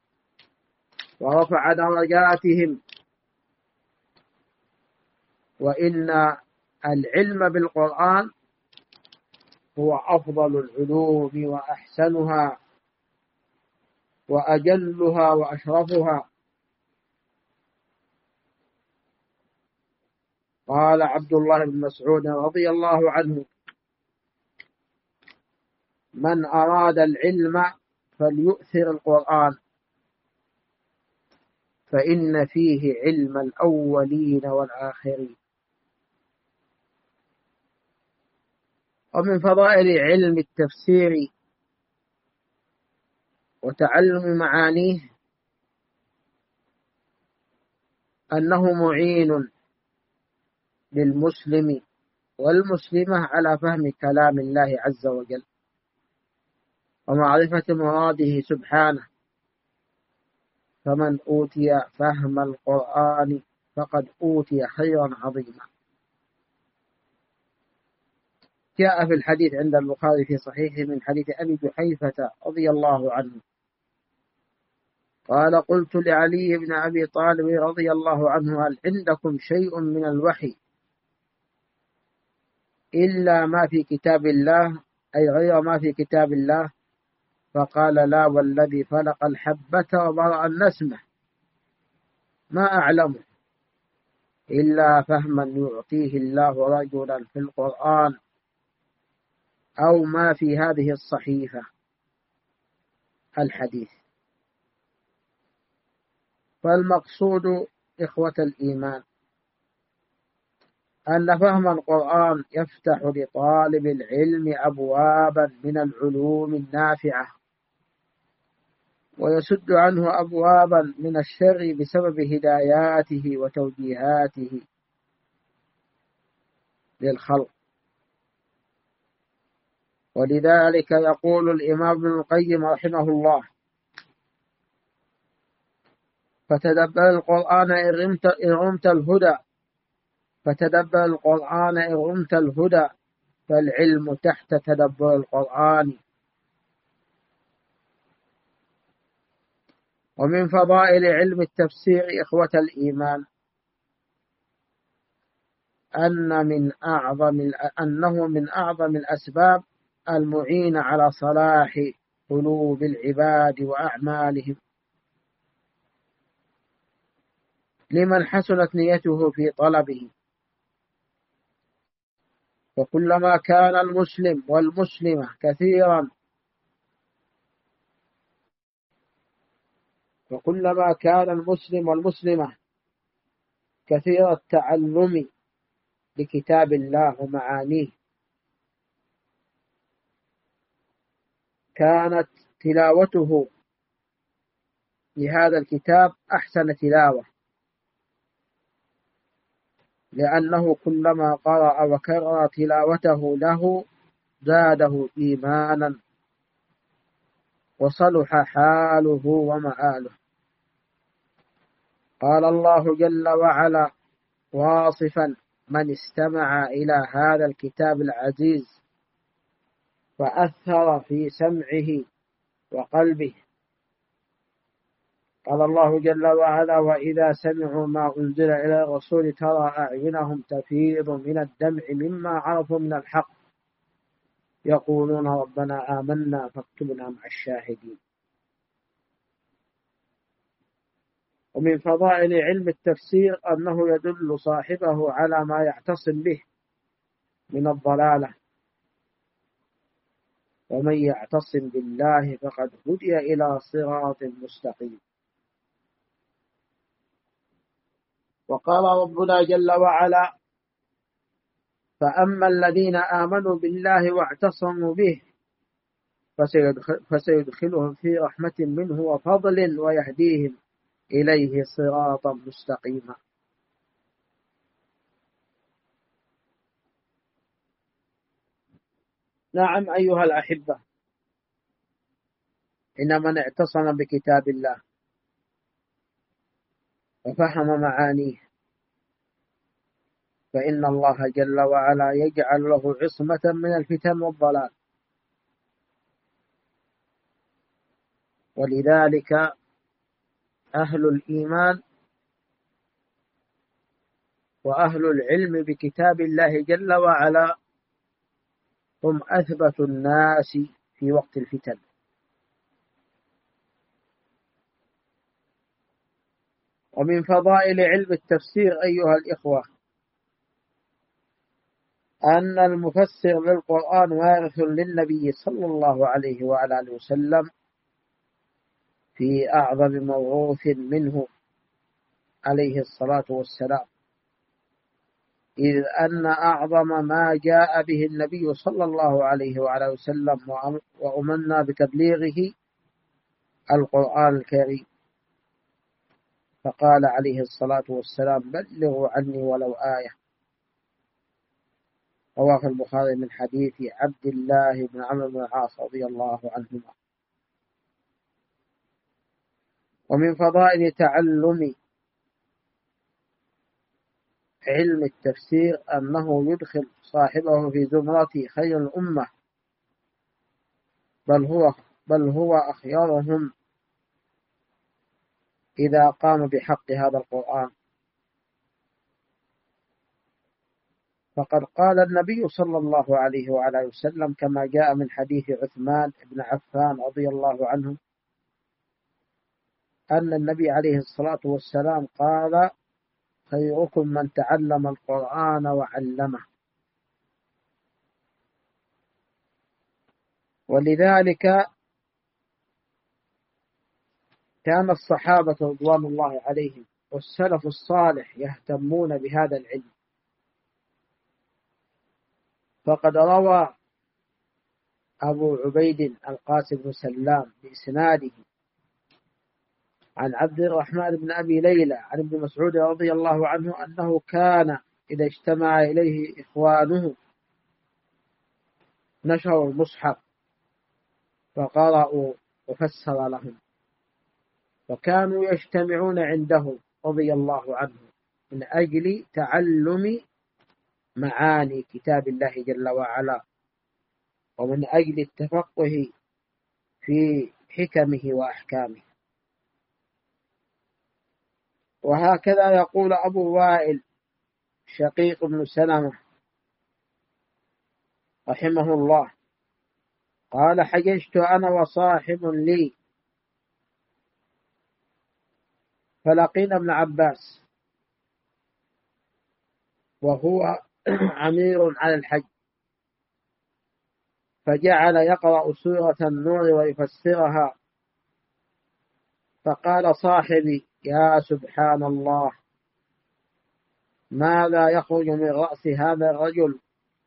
ورفع درجاتهم. وإن العلم بالقرآن هو أفضل العلوم وأحسنها وأجلها وأشرفها. قال عبد الله بن مسعود رضي الله عنه: من أراد العلم فليؤثر القرآن فإن فيه علم الأولين والآخرين. ومن فضائل علم التفسير وتعلم معانيه أنه معين للمسلم والمسلمة على فهم كلام الله عز وجل ومعرفة مراده سبحانه، فمن أوتي فهم القرآن فقد أوتي خيرا عظيما. جاء في الحديث عند البخاري في صحيحه من حديث أبي جحيفة رضي الله عنه قال: قلت لعلي بن أبي طالب رضي الله عنه: هل عندكم شيء من الوحي إلا ما في كتاب الله أي غير ما في كتاب الله، فقال لا والذي فلق الحبة وبرأ النسمة ما أعلمه إلا فهما يعطيه الله رجلا في القرآن أو ما في هذه الصحيفة الحديث. فالمقصود إخوة الإيمان أن فهم القرآن يفتح لطالب العلم أبوابا من العلوم النافعة، ويسد عنه أبوابا من الشر بسبب هداياته وتوجيهاته للخلق. ولذلك يقول الإمام ابن القيم رحمه الله: فتدبر القرآن إن رمت الهدى فتدبر القرآن إن رمت الهدى فالعلم تحت تدبر القرآن. ومن فضائل علم التفسير إخوة الإيمان أن من أعظم أنه من أعظم الأسباب المعينة على صلاح قلوب العباد وأعمالهم لمن حسنت نيته في طلبه. وكلما كان المسلم والمسلمة كثيرا وكلما كان المسلم والمسلمة كثير التعلم لكتاب الله ومعانيه كانت تلاوته لهذا الكتاب أحسن تلاوة، لأنه كلما قرأ وكرر تلاوته له زاده إيمانا وصلح حاله ومآله. قال الله جل وعلا واصفا من استمع إلى هذا الكتاب العزيز فأثر في سمعه وقلبه. قال الله جل وعلا وإذا سمعوا ما أنزل إلى الرسول ترى أعينهم تفيض من الدمع مما عرفوا من الحق يقولون ربنا آمنا فاكتبنا مع الشاهدين. ومن فضائل علم التفسير أنه يدل صاحبه على ما يعتصم به من الضلالة، ومن يعتصم بالله فقد هدي إلى صراط مستقيم. وقال ربنا جل وعلا فأما الذين آمنوا بالله واعتصموا به فسيدخلهم في رحمة منه وفضل ويهديهم إليه صراطا مستقيما. نعم أيها الأحبة، إن من اعتصم بكتاب الله وفهم معانيه فإن الله جل وعلا يجعل له عصمة من الفتن والضلال. ولذلك أهل الإيمان وأهل العلم بكتاب الله جل وعلا هم أثبت الناس في وقت الفتن. ومن فضائل علم التفسير أيها الإخوة أن المفسر للقرآن وارث للنبي صلى الله عليه وعلى آله وسلم في أعظم موروث منه عليه الصلاة والسلام، إذ أن أعظم ما جاء به النبي صلى الله عليه وعلى آله وسلم وأمرنا بتبليغه القرآن الكريم، فقال عليه الصلاة والسلام بلغوا عني ولو آية. رواه البخاري من حديث عبد الله بن عمرو بن العاص رضي الله عنهما. ومن فضائل تعلم علم التفسير أنه يدخل صاحبه في زمرة خير الأمة، بل هو بل هو أخيارهم إذا قام بحق هذا القرآن. فقد قال النبي صلى الله عليه وعلى وسلم كما جاء من حديث عثمان بن عفان رضي الله عنه أن النبي عليه الصلاة والسلام قال: خيركم من تعلم القرآن وعلمه. ولذلك كان الصحابة رضوان الله عليهم والسلف الصالح يهتمون بهذا العلم. فقد روى أبو عبيد القاسم بن سلام بإسناده عن عبد الرحمن بن أبي ليلى عن ابن مسعود رضي الله عنه أنه كان إذا اجتمع إليه إخوانه نشروا المصحف فقرأوا وفسر لهم، وكانوا يجتمعون عنده رضي الله عنه من أجل تعلم معاني كتاب الله جل وعلا، ومن أجل التفقه في حكمه وأحكامه. وهكذا يقول أبو وائل شقيق بن سلمة رحمه الله قال: حججت أنا وصاحب لي فلقينا ابن عباس وهو عمير على الحج، فجعل يقرأ سورة النور ويفسرها، فقال صاحبي: يا سبحان الله، ماذا يخرج من رأس هذا الرجل؟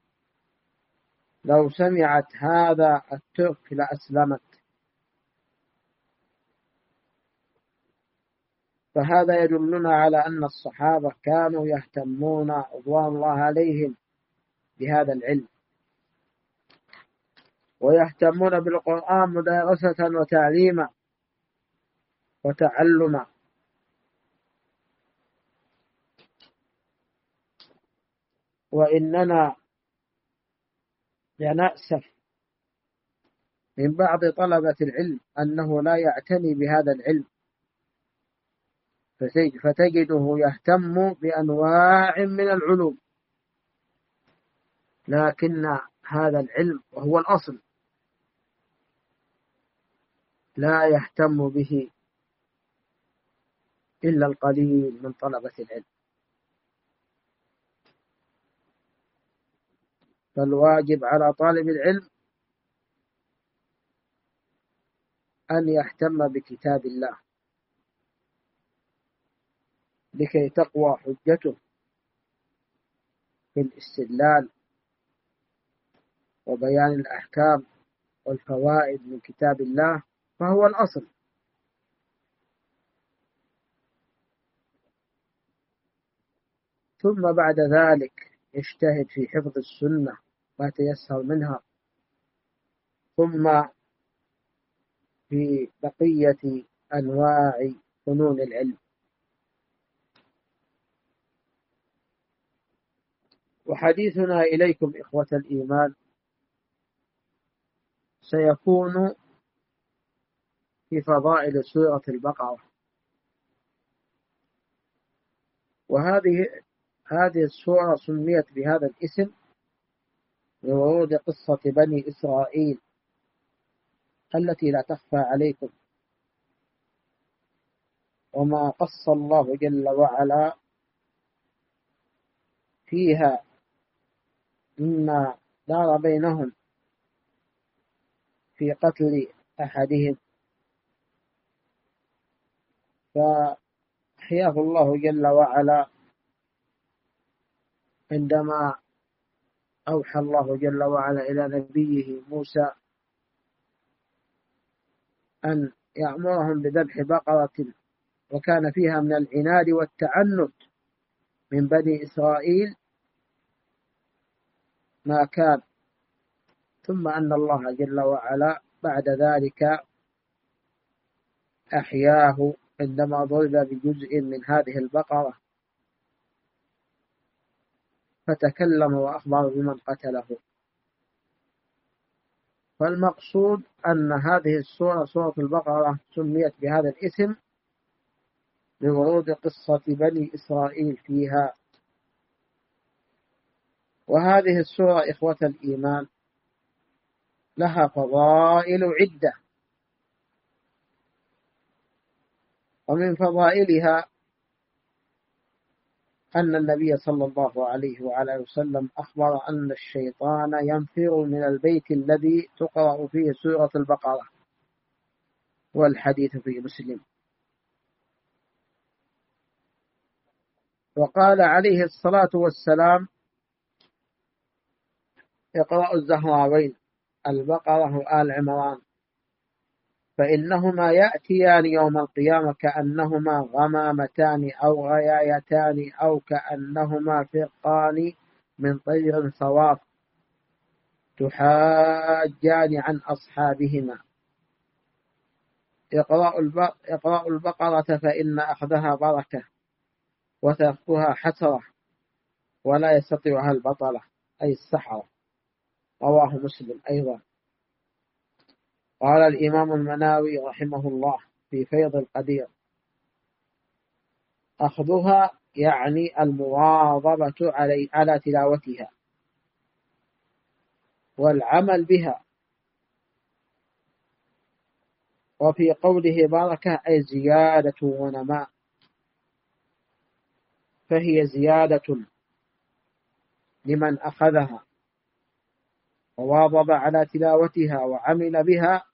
لو سمعت هذا الترك لأسلمت. فهذا يدلنا على أن الصحابة كانوا يهتمون رضوان الله عليهم بهذا العلم، ويهتمون بالقرآن مدارسة وتعليما وتعلما. وإننا لنأسف من بعض طلبة العلم أنه لا يعتني بهذا العلم، فتجده يهتم بأنواع من العلوم، لكن هذا العلم وهو الأصل لا يهتم به إلا القليل من طلبة العلم. فالواجب على طالب العلم أن يهتم بكتاب الله لكي تقوى حجته في الاستدلال وبيان الأحكام والفوائد من كتاب الله، فهو الأصل. ثم بعد ذلك يجتهد في حفظ السنة ما تيسر منها، ثم في بقية أنواع فنون العلم. وحديثنا إليكم إخوة الإيمان سيكون في فضائل سورة البقرة. وهذه هذه السورة سميت بهذا الاسم لورود قصة بني إسرائيل التي لا تخفى عليكم، وما قص الله جل وعلا فيها مما دار بينهم في قتل أحدهم، فأحياه الله جل وعلا عندما أوحى الله جل وعلا إلى نبيه موسى أن يأمرهم بذبح بقرة، وكان فيها من العناد والتعنت من بني إسرائيل ما كان. ثم أن الله جل وعلا بعد ذلك أحياه عندما ضرب بجزء من هذه البقرة فتكلم وأخبر بمن قتله. فالمقصود أن هذه السورة سورة البقرة سميت بهذا الاسم لورود قصة بني إسرائيل فيها. وهذه السورة إخوة الإيمان لها فضائل عدة، ومن فضائلها أن النبي صلى الله عليه وعلى وسلم أخبر أن الشيطان ينفر من البيت الذي تقرأ فيه سورة البقرة، والحديث في مسلم. وقال عليه الصلاة والسلام: اقرأوا الزهراوين البقرة وآل عمران، فإنهما يأتيان يوم القيامة كأنهما غمامتان أو غيايتان أو كأنهما فرقان من طير صواف تحاجان عن أصحابهما. اقرأوا البقرة فإن أخذها بركة وتركها حسرة ولا يستطيعها البطلة أي السحرة. رواه مسلم أيضا. قال الإمام المناوي رحمه الله في فيض القدير: أخذها يعني المواظبة علي على تلاوتها والعمل بها. وفي قوله بركة أي زيادة ونماء، فهي زيادة لمن أخذها وواظب على تلاوتها وعمل بها،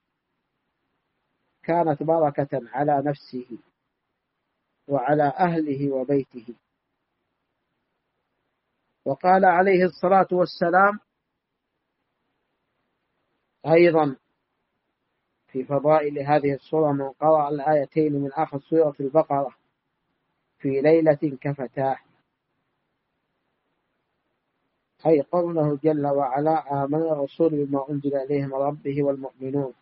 كانت بركة على نفسه وعلى أهله وبيته. وقال عليه الصلاة والسلام أيضا في فضائل هذه السورة: من قرأ الآيتين من آخر سورة البقرة في ليلة كفتاه، أي قوله جل وعلا: آمن الرسول بما أنزل إليه من ربه والمؤمنون.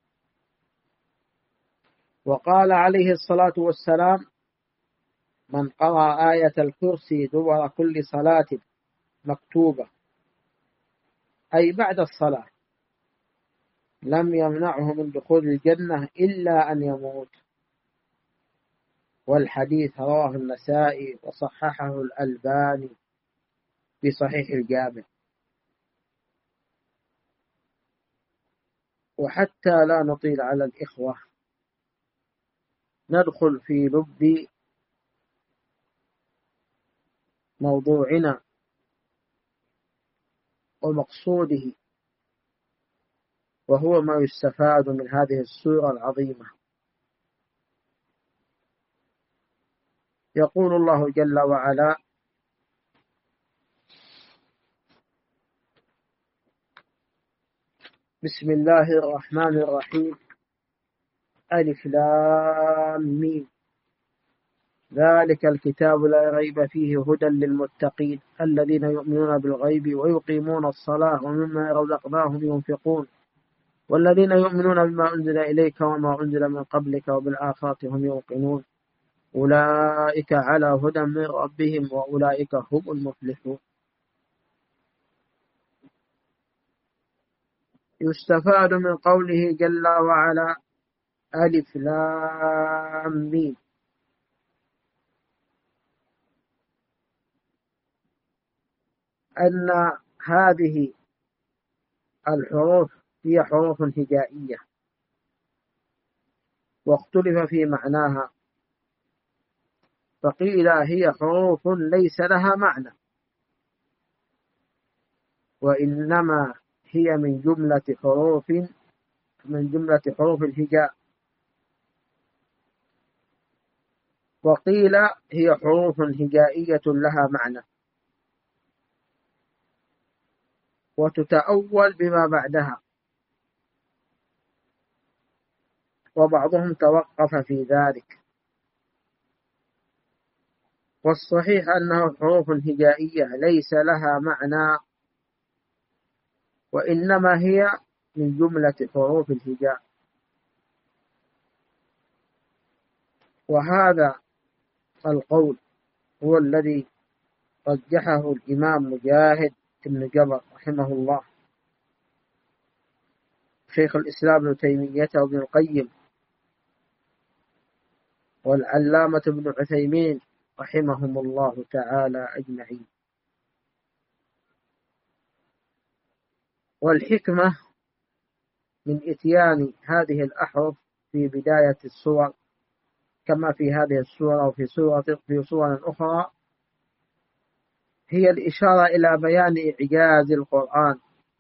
وقال عليه الصلاة والسلام: من قرأ آية الكرسي دبر كل صلاة مكتوبة، أي بعد الصلاة، لم يمنعه من دخول الجنة إلا أن يموت. والحديث رواه النسائي وصححه الألباني في صحيح الجامع. وحتى لا نطيل على الإخوة، ندخل في لب موضوعنا ومقصوده، وهو ما يستفاد من هذه السورة العظيمة. يقول الله جل وعلا: بسم الله الرحمن الرحيم، ألف لام ميم، ذلك الكتاب لا ريب فيه هدى للمتقين الذين يؤمنون بالغيب ويقيمون الصلاة ومما رزقناهم ينفقون والذين يؤمنون بما أنزل إليك وما أنزل من قبلك وبالآخرة هم يوقنون أولئك على هدى من ربهم وأولئك هم المفلحون. يستفاد من قوله جل وعلا ألف لام ميم أن هذه الحروف هي حروف هجائية، واختلف في معناها، فقيل هي حروف ليس لها معنى، وإنما هي من جملة حروف من جملة حروف الهجاء. وقيل هي حروف هجائية لها معنى وتتأول بما بعدها، وبعضهم توقف في ذلك. والصحيح أنه حروف هجائية ليس لها معنى، وإنما هي من جملة حروف الهجاء. وهذا القول هو الذي رجحه الإمام مجاهد بن جبر رحمه الله، شيخ الإسلام ابن تيمية وابن القيم والعلامة ابن عثيمين رحمهم الله تعالى أجمعين. والحكمة من إتيان هذه الأحرف في بداية السور كما في هذه السورة وفي سورة في سور أخرى هي الإشارة إلى بيان إعجاز القرآن،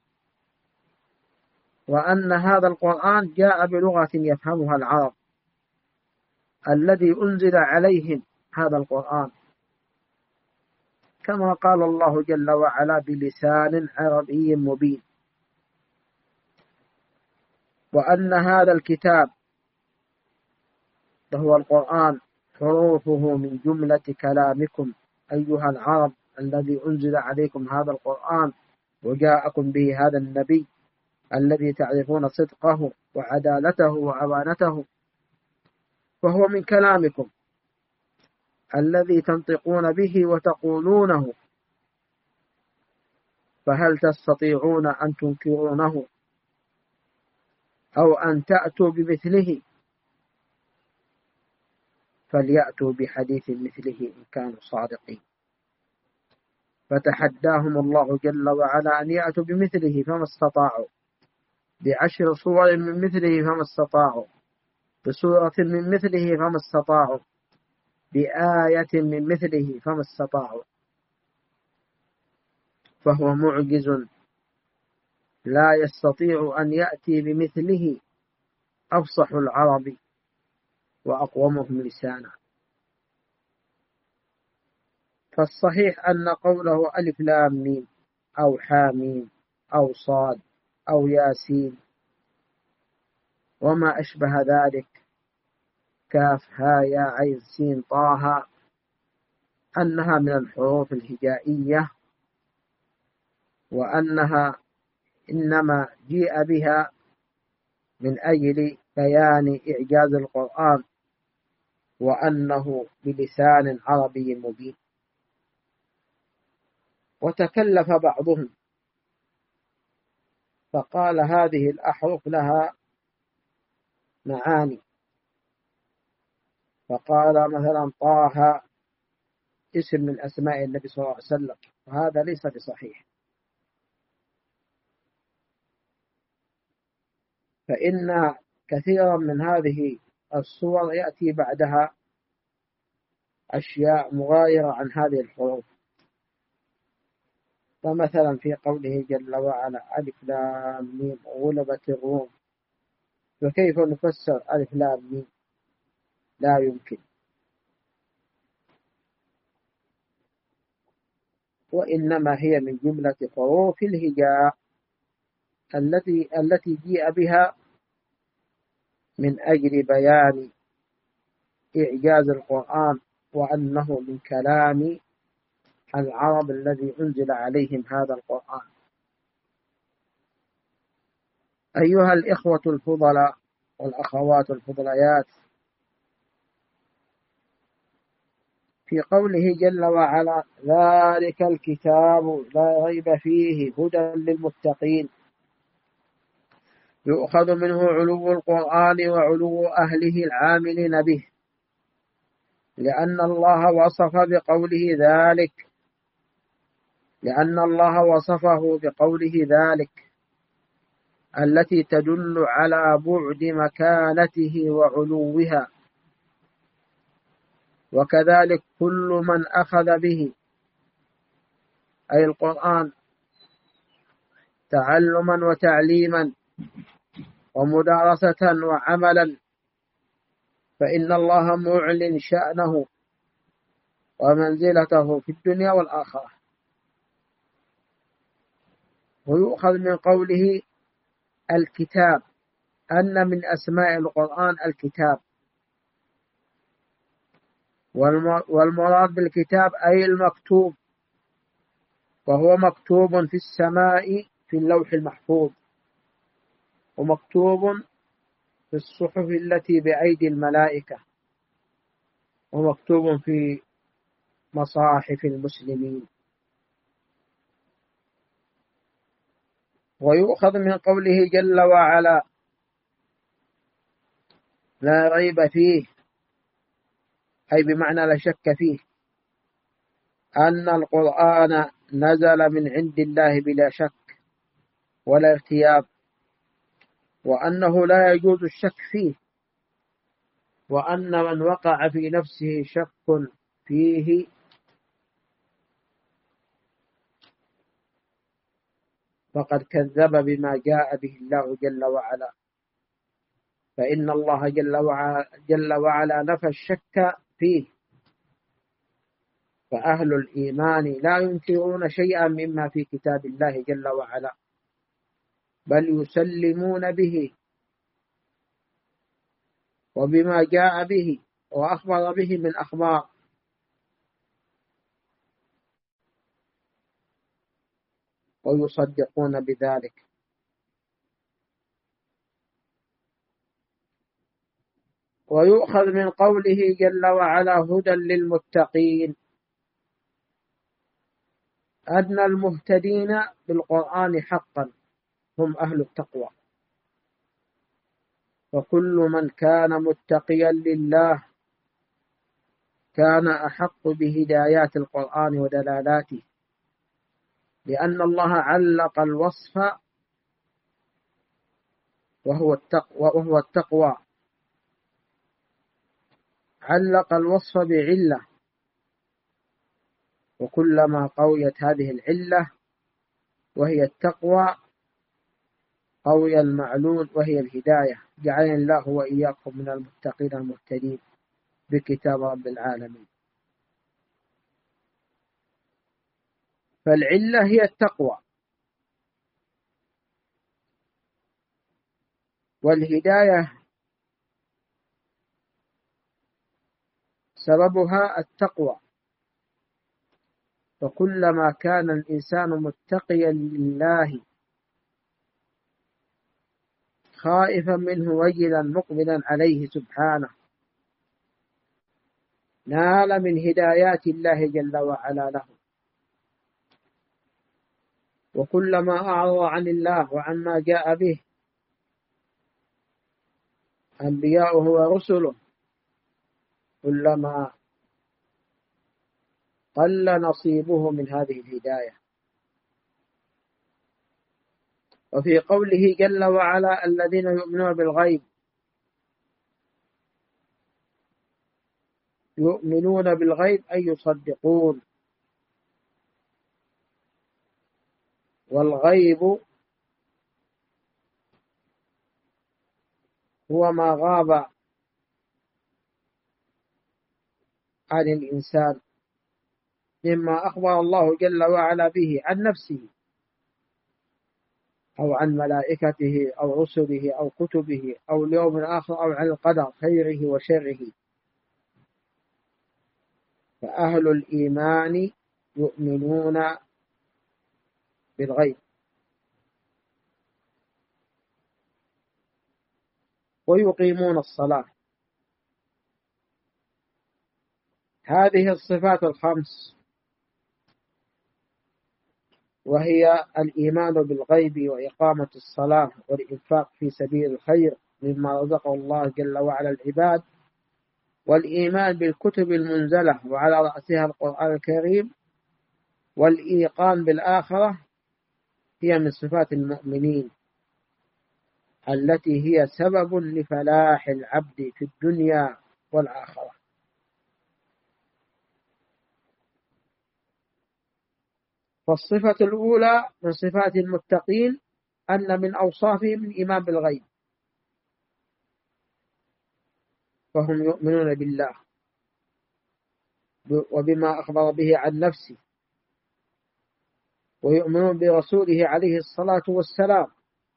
وأن هذا القرآن جاء بلغة يفهمها العرب الذي أنزل عليهم هذا القرآن، كما قال الله جل وعلا بلسان عربي مبين، وأن هذا الكتاب وهو القرآن حروفه من جملة كلامكم أيها العرب الذي أنزل عليكم هذا القرآن وجاءكم به هذا النبي الذي تعرفون صدقه وعدالته وأمانته، فهو من كلامكم الذي تنطقون به وتقولونه، فهل تستطيعون أن تنكرونه أو أن تأتوا بمثله؟ فليأتوا بحديث مثله إن كانوا صادقين. فتحداهم الله جل وعلا أن يأتوا بمثله فما استطاعوا، بعشر صور من مثله فما استطاعوا، بسورة من مثله فما استطاعوا، بآية من مثله فما استطاعوا، فهو معجز لا يستطيع أن يأتي بمثله أفصح العرب وأقومهم لسانا. فالصحيح أن قوله ألف لام ميم أو حاميم أو صاد أو ياسين وما أشبه ذلك كاف ها يا عين سين طه أنها من الحروف الهجائية، وأنها إنما جيء بها من أجل بيان إعجاز القرآن وأنه بلسان عربي مبين. وتكلف بعضهم فقال هذه الأحرف لها معاني، فقال مثلا طه اسم من أسماء النبي صلى الله عليه وسلم، وهذا ليس بصحيح، فإن كثيرا من هذه الصور يأتي بعدها أشياء مغايرة عن هذه الحروف. فمثلا في قوله جل وعلا ألف لام ميم غلبت الروم، فكيف نفسر ألف لام ميم؟ لا يمكن. وإنما هي من جملة حروف الهجاء التي التي جيء بها من أجل بيان إعجاز القرآن وأنه من كلام العرب الذي أنزل عليهم هذا القرآن. أيها الإخوة الفضلاء والأخوات الفضليات، في قوله جل وعلا ذلك الكتاب لا ريب فيه هدى للمتقين، يؤخذ منه علو القرآن وعلو أهله العاملين به، لأن الله وصف بقوله ذلك لأن الله وصفه بقوله ذلك التي تدل على بعد مكانته وعلوها. وكذلك كل من أخذ به أي القرآن تعلما وتعليما ومدارسة وعملا فإن الله معلن شأنه ومنزلته في الدنيا والآخرة. ويؤخذ من قوله الكتاب أن من أسماء القرآن الكتاب، والمراد بالكتاب أي المكتوب، وهو مكتوب في السماء في اللوح المحفوظ، ومكتوب في الصحف التي بأيدي الملائكة، ومكتوب في مصاحف المسلمين. ويؤخذ من قوله جل وعلا لا ريب فيه أي بمعنى لا شك فيه، أن القرآن نزل من عند الله بلا شك، ولا ارتياب، وأنه لا يجوز الشك فيه، وأن من وقع في نفسه شك فيه فقد كذب بما جاء به الله جل وعلا، فإن الله جل وعلا, جل وعلا نفى الشك فيه. فأهل الإيمان لا ينكرون شيئا مما في كتاب الله جل وعلا، بل يسلمون به وبما جاء به وأخبر به من أخبار، ويصدقون بذلك. ويؤخذ من قوله جل وعلا هدى للمتقين أن المهتدين بالقرآن حقا هم أهل التقوى، وكل من كان متقيا لله كان أحق بهدايات القرآن ودلالاته، لأن الله علق الوصف وهو التقوى, وهو التقوى علق الوصف بعلة، وكلما قويت هذه العلة وهي التقوى قوي المعلول وهي الهداية. جعلنا الله وإياكم من المتقين المهتدين بكتاب رب العالمين. فالعلة هي التقوى، والهداية سببها التقوى. فكلما كان الإنسان متقيا لله خائفا منه وجلا مقبلا عليه سبحانه نال من هدايات الله جل وعلا له. وكلما أعرض عن الله وعما جاء به أنبياؤه ورسله كلما قل نصيبه من هذه الهداية. وفي قوله جل وعلا الذين يؤمنون بالغيب يؤمنون بالغيب أي يصدقون، والغيب هو ما غاب عن الإنسان مما أخبر الله جل وعلا به عن نفسه أو عن ملائكته أو رسله أو كتبه أو اليوم الآخر أو عن القدر خيره وشره. فأهل الإيمان يؤمنون بالغيب ويقيمون الصلاة. هذه الصفات الخمس، وهي الإيمان بالغيب وإقامة الصلاة والإنفاق في سبيل الخير مما رزقه الله جل وعلا العباد، والإيمان بالكتب المنزلة وعلى رأسها القرآن الكريم، والإيقان بالآخرة، هي من صفات المؤمنين التي هي سبب لفلاح العبد في الدنيا والآخرة. فالصفة الأولى من صفات المتقين أن من أوصافهم الإيمان بالغيب، فهم يؤمنون بالله وبما أخبر به عن نفسه، ويؤمنون برسوله عليه الصلاة والسلام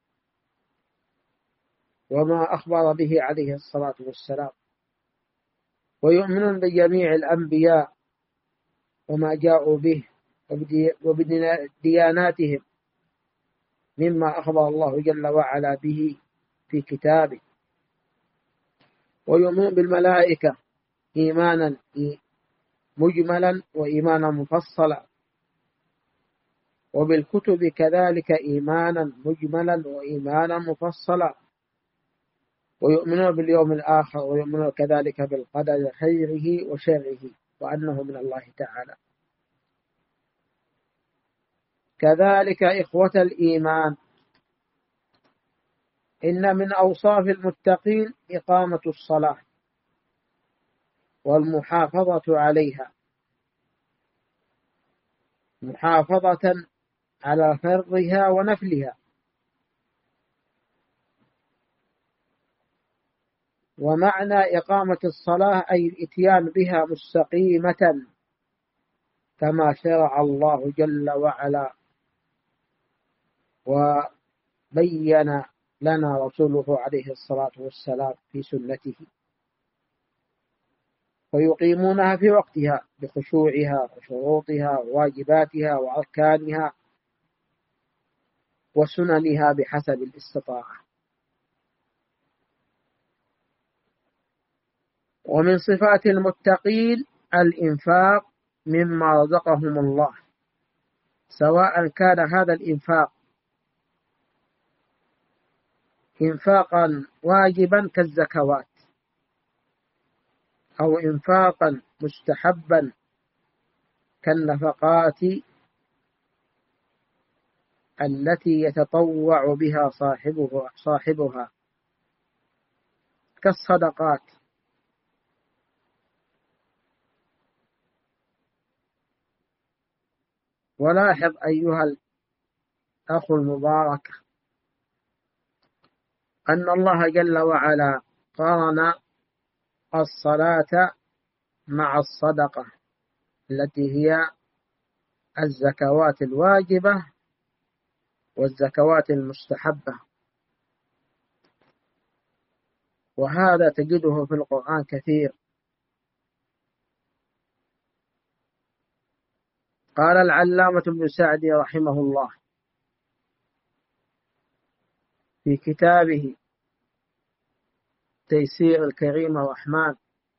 وما أخبر به عليه الصلاة والسلام، ويؤمنون بجميع الأنبياء وما جاءوا به وبدياناتهم مما أخبر الله جل وعلا به في كتابه، ويؤمنون بالملائكة إيمانا مجملا وإيمانا مفصلا، وبالكتب كذلك إيمانا مجملا وإيمانا مفصلا، ويؤمنون باليوم الآخر، ويؤمنون كذلك بالقدر خيره وشره وأنه من الله تعالى. كذلك إخوة الإيمان إن من أوصاف المتقين إقامة الصلاة والمحافظة عليها، محافظة على فرضها ونفلها. ومعنى إقامة الصلاة أي الإتيان بها مستقيمة كما شرع الله جل وعلا وبين لنا رسوله عليه الصلاة والسلام في سنته، ويقيمونها في وقتها بخشوعها وشروطها وواجباتها وأركانها وسننها بحسب الاستطاعة. ومن صفات المتقين الإنفاق مما رزقهم الله، سواء كان هذا الإنفاق إنفاقا واجبا كالزكوات أو إنفاقا مستحبا كالنفقات التي يتطوع بها صاحبه صاحبها كالصدقات. ولاحظ أيها الأخ المبارك أن الله جل وعلا قارن الصلاة مع الصدقة التي هي الزكوات الواجبة والزكوات المستحبة، وهذا تجده في القرآن كثير. قال العلامة ابن سعدي رحمه الله في كتابه تيسير الكريم الرحمن،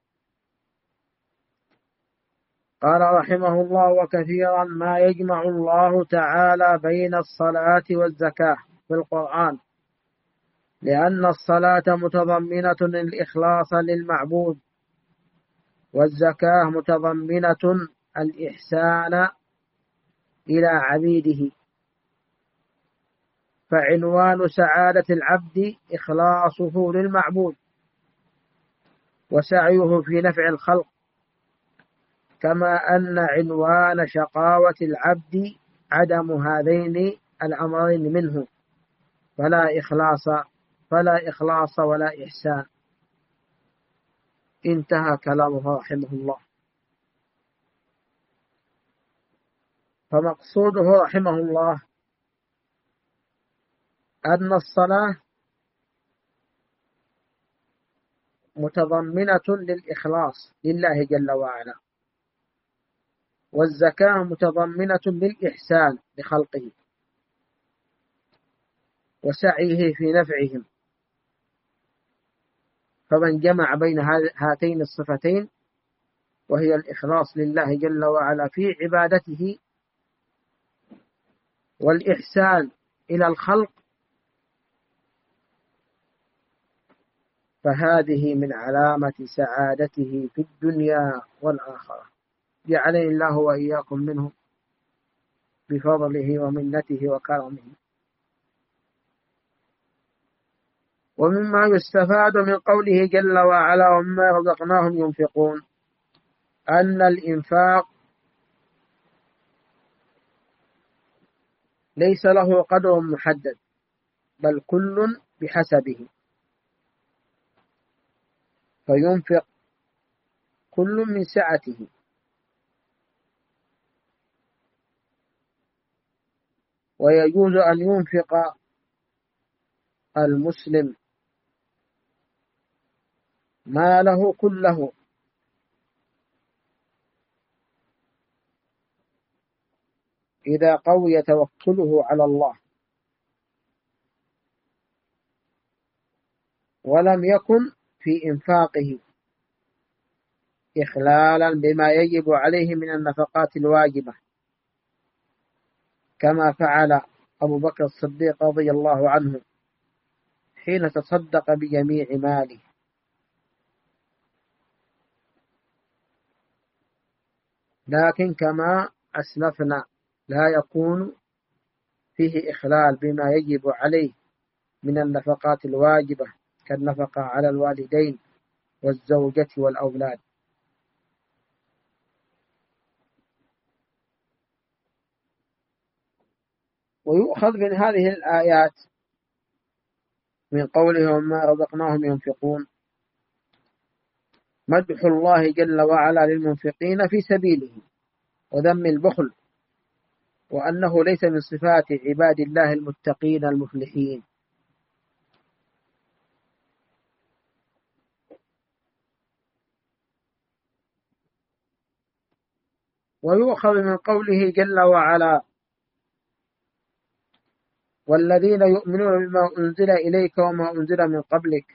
قال رحمه الله: وكثيرا ما يجمع الله تعالى بين الصلاة والزكاة في القرآن، لأن الصلاة متضمنة الإخلاص للمعبود، والزكاة متضمنة الإحسان إلى عبيده، فعنوان سعادة العبد إخلاصه للمعبود وسعيه في نفع الخلق، كما أن عنوان شقاوة العبد عدم هذين الأمرين منه، فلا إخلاص فلا إخلاص ولا إحسان. انتهى كلامه رحمه الله. فمقصوده رحمه الله أن الصلاة متضمنة للإخلاص لله جل وعلا، والزكاة متضمنة للإحسان لخلقه وسعيه في نفعهم. فمن جمع بين هاتين الصفتين وهي الإخلاص لله جل وعلا في عبادته والإحسان إلى الخلق، فهذه من علامة سعادته في الدنيا والآخرة. جعلني الله وإياكم منه بفضله ومنته وكرمه. ومما يستفاد من قوله جل وعلا: ومما رزقناهم ينفقون، أن الإنفاق ليس له قدر محدد، بل كل بحسبه، فينفق كل من سعته. ويجوز أن ينفق المسلم ماله كله إذا قوي توكله على الله، ولم يكن في إنفاقه إخلالا بما يجب عليه من النفقات الواجبة، كما فعل أبو بكر الصديق رضي الله عنه حين تصدق بجميع ماله. لكن كما أسلفنا لا يكون فيه إخلال بما يجب عليه من النفقات الواجبة كالنفقة على الوالدين والزوجة والأولاد. ويؤخذ من هذه الآيات من قوله وما رزقناهم ينفقون مدح الله جل وعلا للمنفقين في سبيله وذم البخل، وأنه ليس من صفات عباد الله المتقين المفلحين. ويؤخذ من قوله جل وعلا والذين يؤمنون بما أنزل إليك وما أنزل من قبلك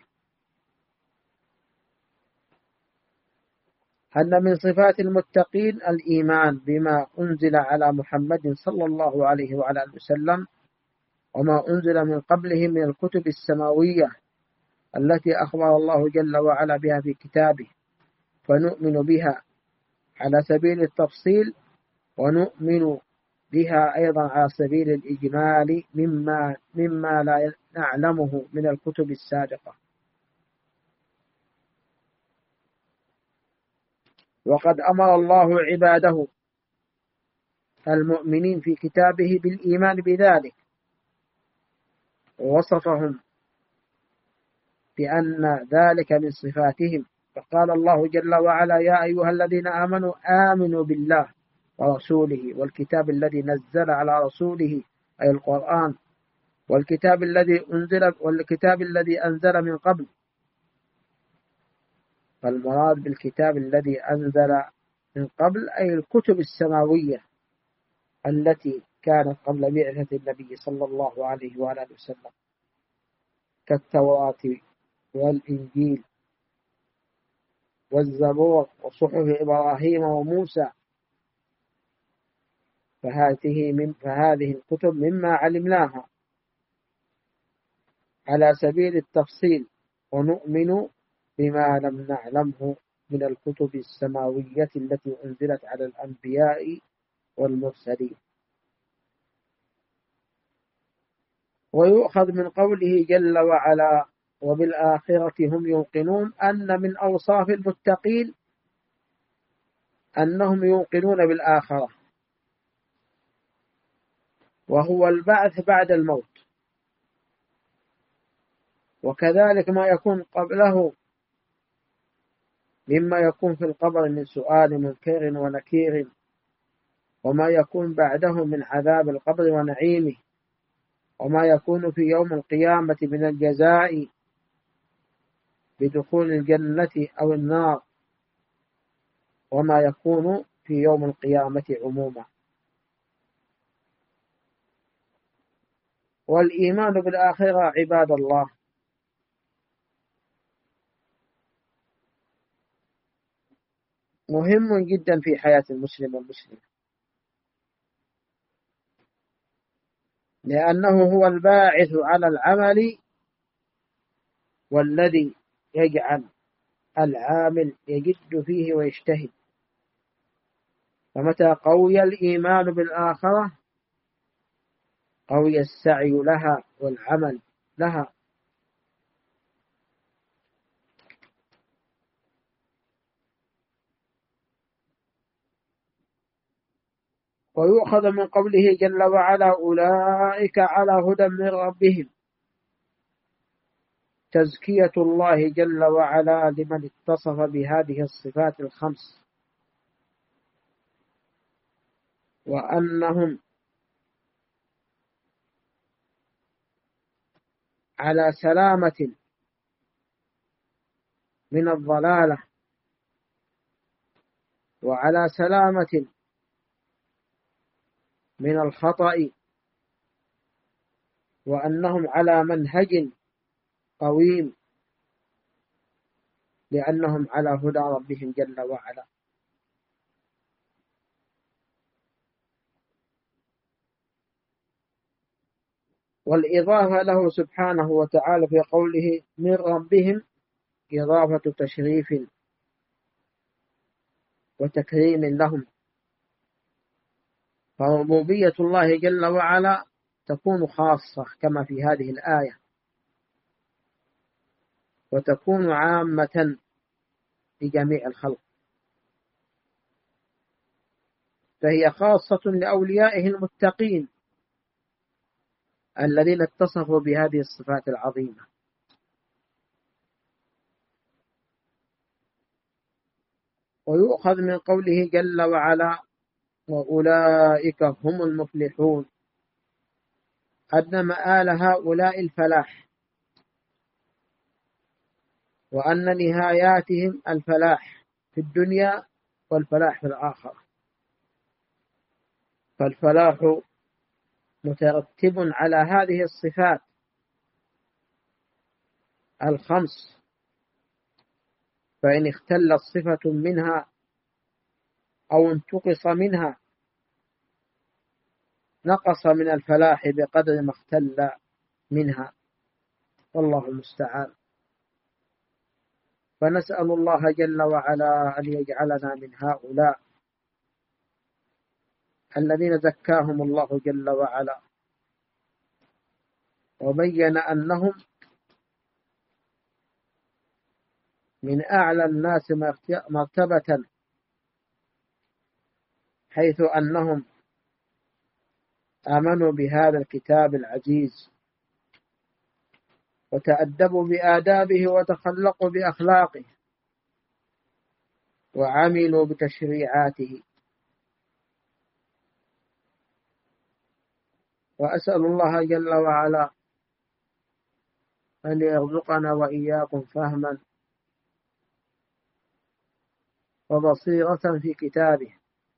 أن من صفات المتقين الإيمان بما أنزل على محمد صلى الله عليه وعلى آله وسلم وما أنزل من قبله من الكتب السماوية التي أخبر الله جل وعلا بها في كتابه، فنؤمن بها على سبيل التفصيل ونؤمن بها أيضا على سبيل الإجمال مما, مما لا نعلمه من الكتب السابقة. وقد أمر الله عباده المؤمنين في كتابه بالإيمان بذلك، ووصفهم بأن ذلك من صفاتهم، فقال الله جل وعلا يا أيها الذين آمنوا آمنوا بالله ورسوله والكتاب الذي نزل على رسوله أي القرآن والكتاب الذي أنزل والكتاب الذي أنزل من قبل. فالمراد بالكتاب الذي أنزل من قبل أي الكتب السماوية التي كانت قبل بعثة النبي صلى الله عليه وآله وسلم كالتوراة والإنجيل والزبور وصحف إبراهيم وموسى. فهذه من فهذه الكتب مما علمناها على سبيل التفصيل، ونؤمن بما لم نعلمه من الكتب السماوية التي أنزلت على الأنبياء والمرسلين. ويؤخذ من قوله جل وعلا وبالآخرة هم يوقنون أن من أوصاف المتقين أنهم يوقنون بالآخرة، وهو البعث بعد الموت، وكذلك ما يكون قبله مما يكون في القبر من سؤال منكر ونكير، وما يكون بعده من عذاب القبر ونعيمه، وما يكون في يوم القيامة من الجزاء بدخول الجنة أو النار، وما يكون في يوم القيامة عموما. والإيمان بالآخرة عباد الله مهم جدا في حياة المسلم والمسلمة، لأنه هو الباعث على العمل والذي يجعل العامل يجد فيه ويجتهد. فمتى قوي الإيمان بالآخرة قوي السعي لها والعمل لها. ويؤخذ من قوله جل وعلا أولئك على هدى من ربهم تزكية الله جل وعلا لمن اتصف بهذه الصفات الخمس، وأنهم على سلامة من الضلالة وعلى سلامة من الخطأ، وأنهم على منهج قويم لأنهم على هدى ربهم جل وعلا. والإضافة له سبحانه وتعالى في قوله من ربهم إضافة تشريف وتكريم لهم، فربوبية الله جل وعلا تكون خاصة كما في هذه الآية وتكون عامة لجميع الخلق، فهي خاصة لأوليائه المتقين الذين اتصفوا بهذه الصفات العظيمة. ويؤخذ من قوله جل وعلا وأولئك هم المفلحون أن مآل هؤلاء الفلاح، وأن نهاياتهم الفلاح في الدنيا والفلاح في الآخرة. فالفلاح مترتب على هذه الصفات الخمس، فإن اختلت صفة منها أو انتقص منها نقص من الفلاح بقدر ما اختل منها، والله المستعان. فنسأل الله جل وعلا أن يجعلنا من هؤلاء الذين زكاهم الله جل وعلا وبين أنهم من أعلى الناس مرتبة، حيث أنهم آمنوا بهذا الكتاب العزيز وتأدبوا بآدابه وتخلقوا بأخلاقه وعملوا بتشريعاته. وأسأل الله جل وعلا أن يرزقنا وإياكم فهما وبصيرة في كتابه،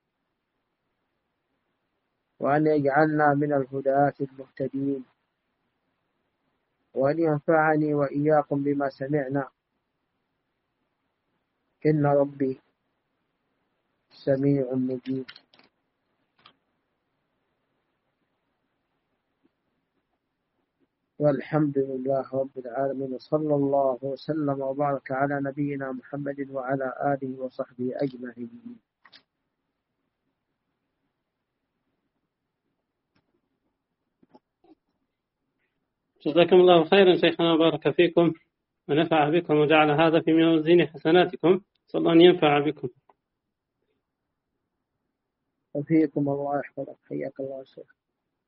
وأن يجعلنا من الهداة المهتدين، وأن ينفعني وإياكم بما سمعنا، إن ربي سميع مجيب. والحمد لله رب العالمين، وصلى الله وسلم وبارك على نبينا محمد وعلى آله وصحبه أجمعين. جزاكم الله خيرا شيخنا وبارك فيكم ونفع بكم وجعل هذا في موازين حسناتكم، صلى الله أن ينفع بكم. وفيكم الله يحفظك، حياك الله شيخ.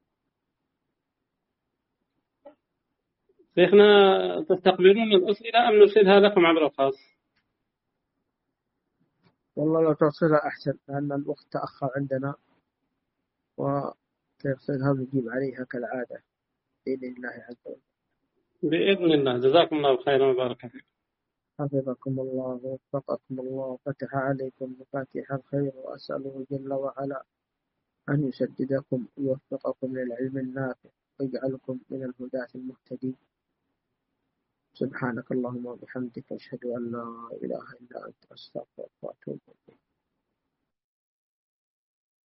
شيخنا تستقبلون الأسئلة أم نرسلها لكم عبر الخاص؟ والله لو ترسلها أحسن، لأن الوقت تأخر عندنا، وترسلها نجيب عليها كالعادة بإذن الله عز وجل. بإذن الله. جزاكم الله خيرا وبارك فيكم. حفظكم الله ووفقكم الله وفتح عليكم مفاتيح الخير، وأسأله جل وعلا أن يسددكم ويوفقكم للعلم النافع ويجعلكم من الهداة المهتدين. سبحانك اللهم وبحمدك، أشهد أن لا إله إلا أنت، أستغفرك وأتوب إليك.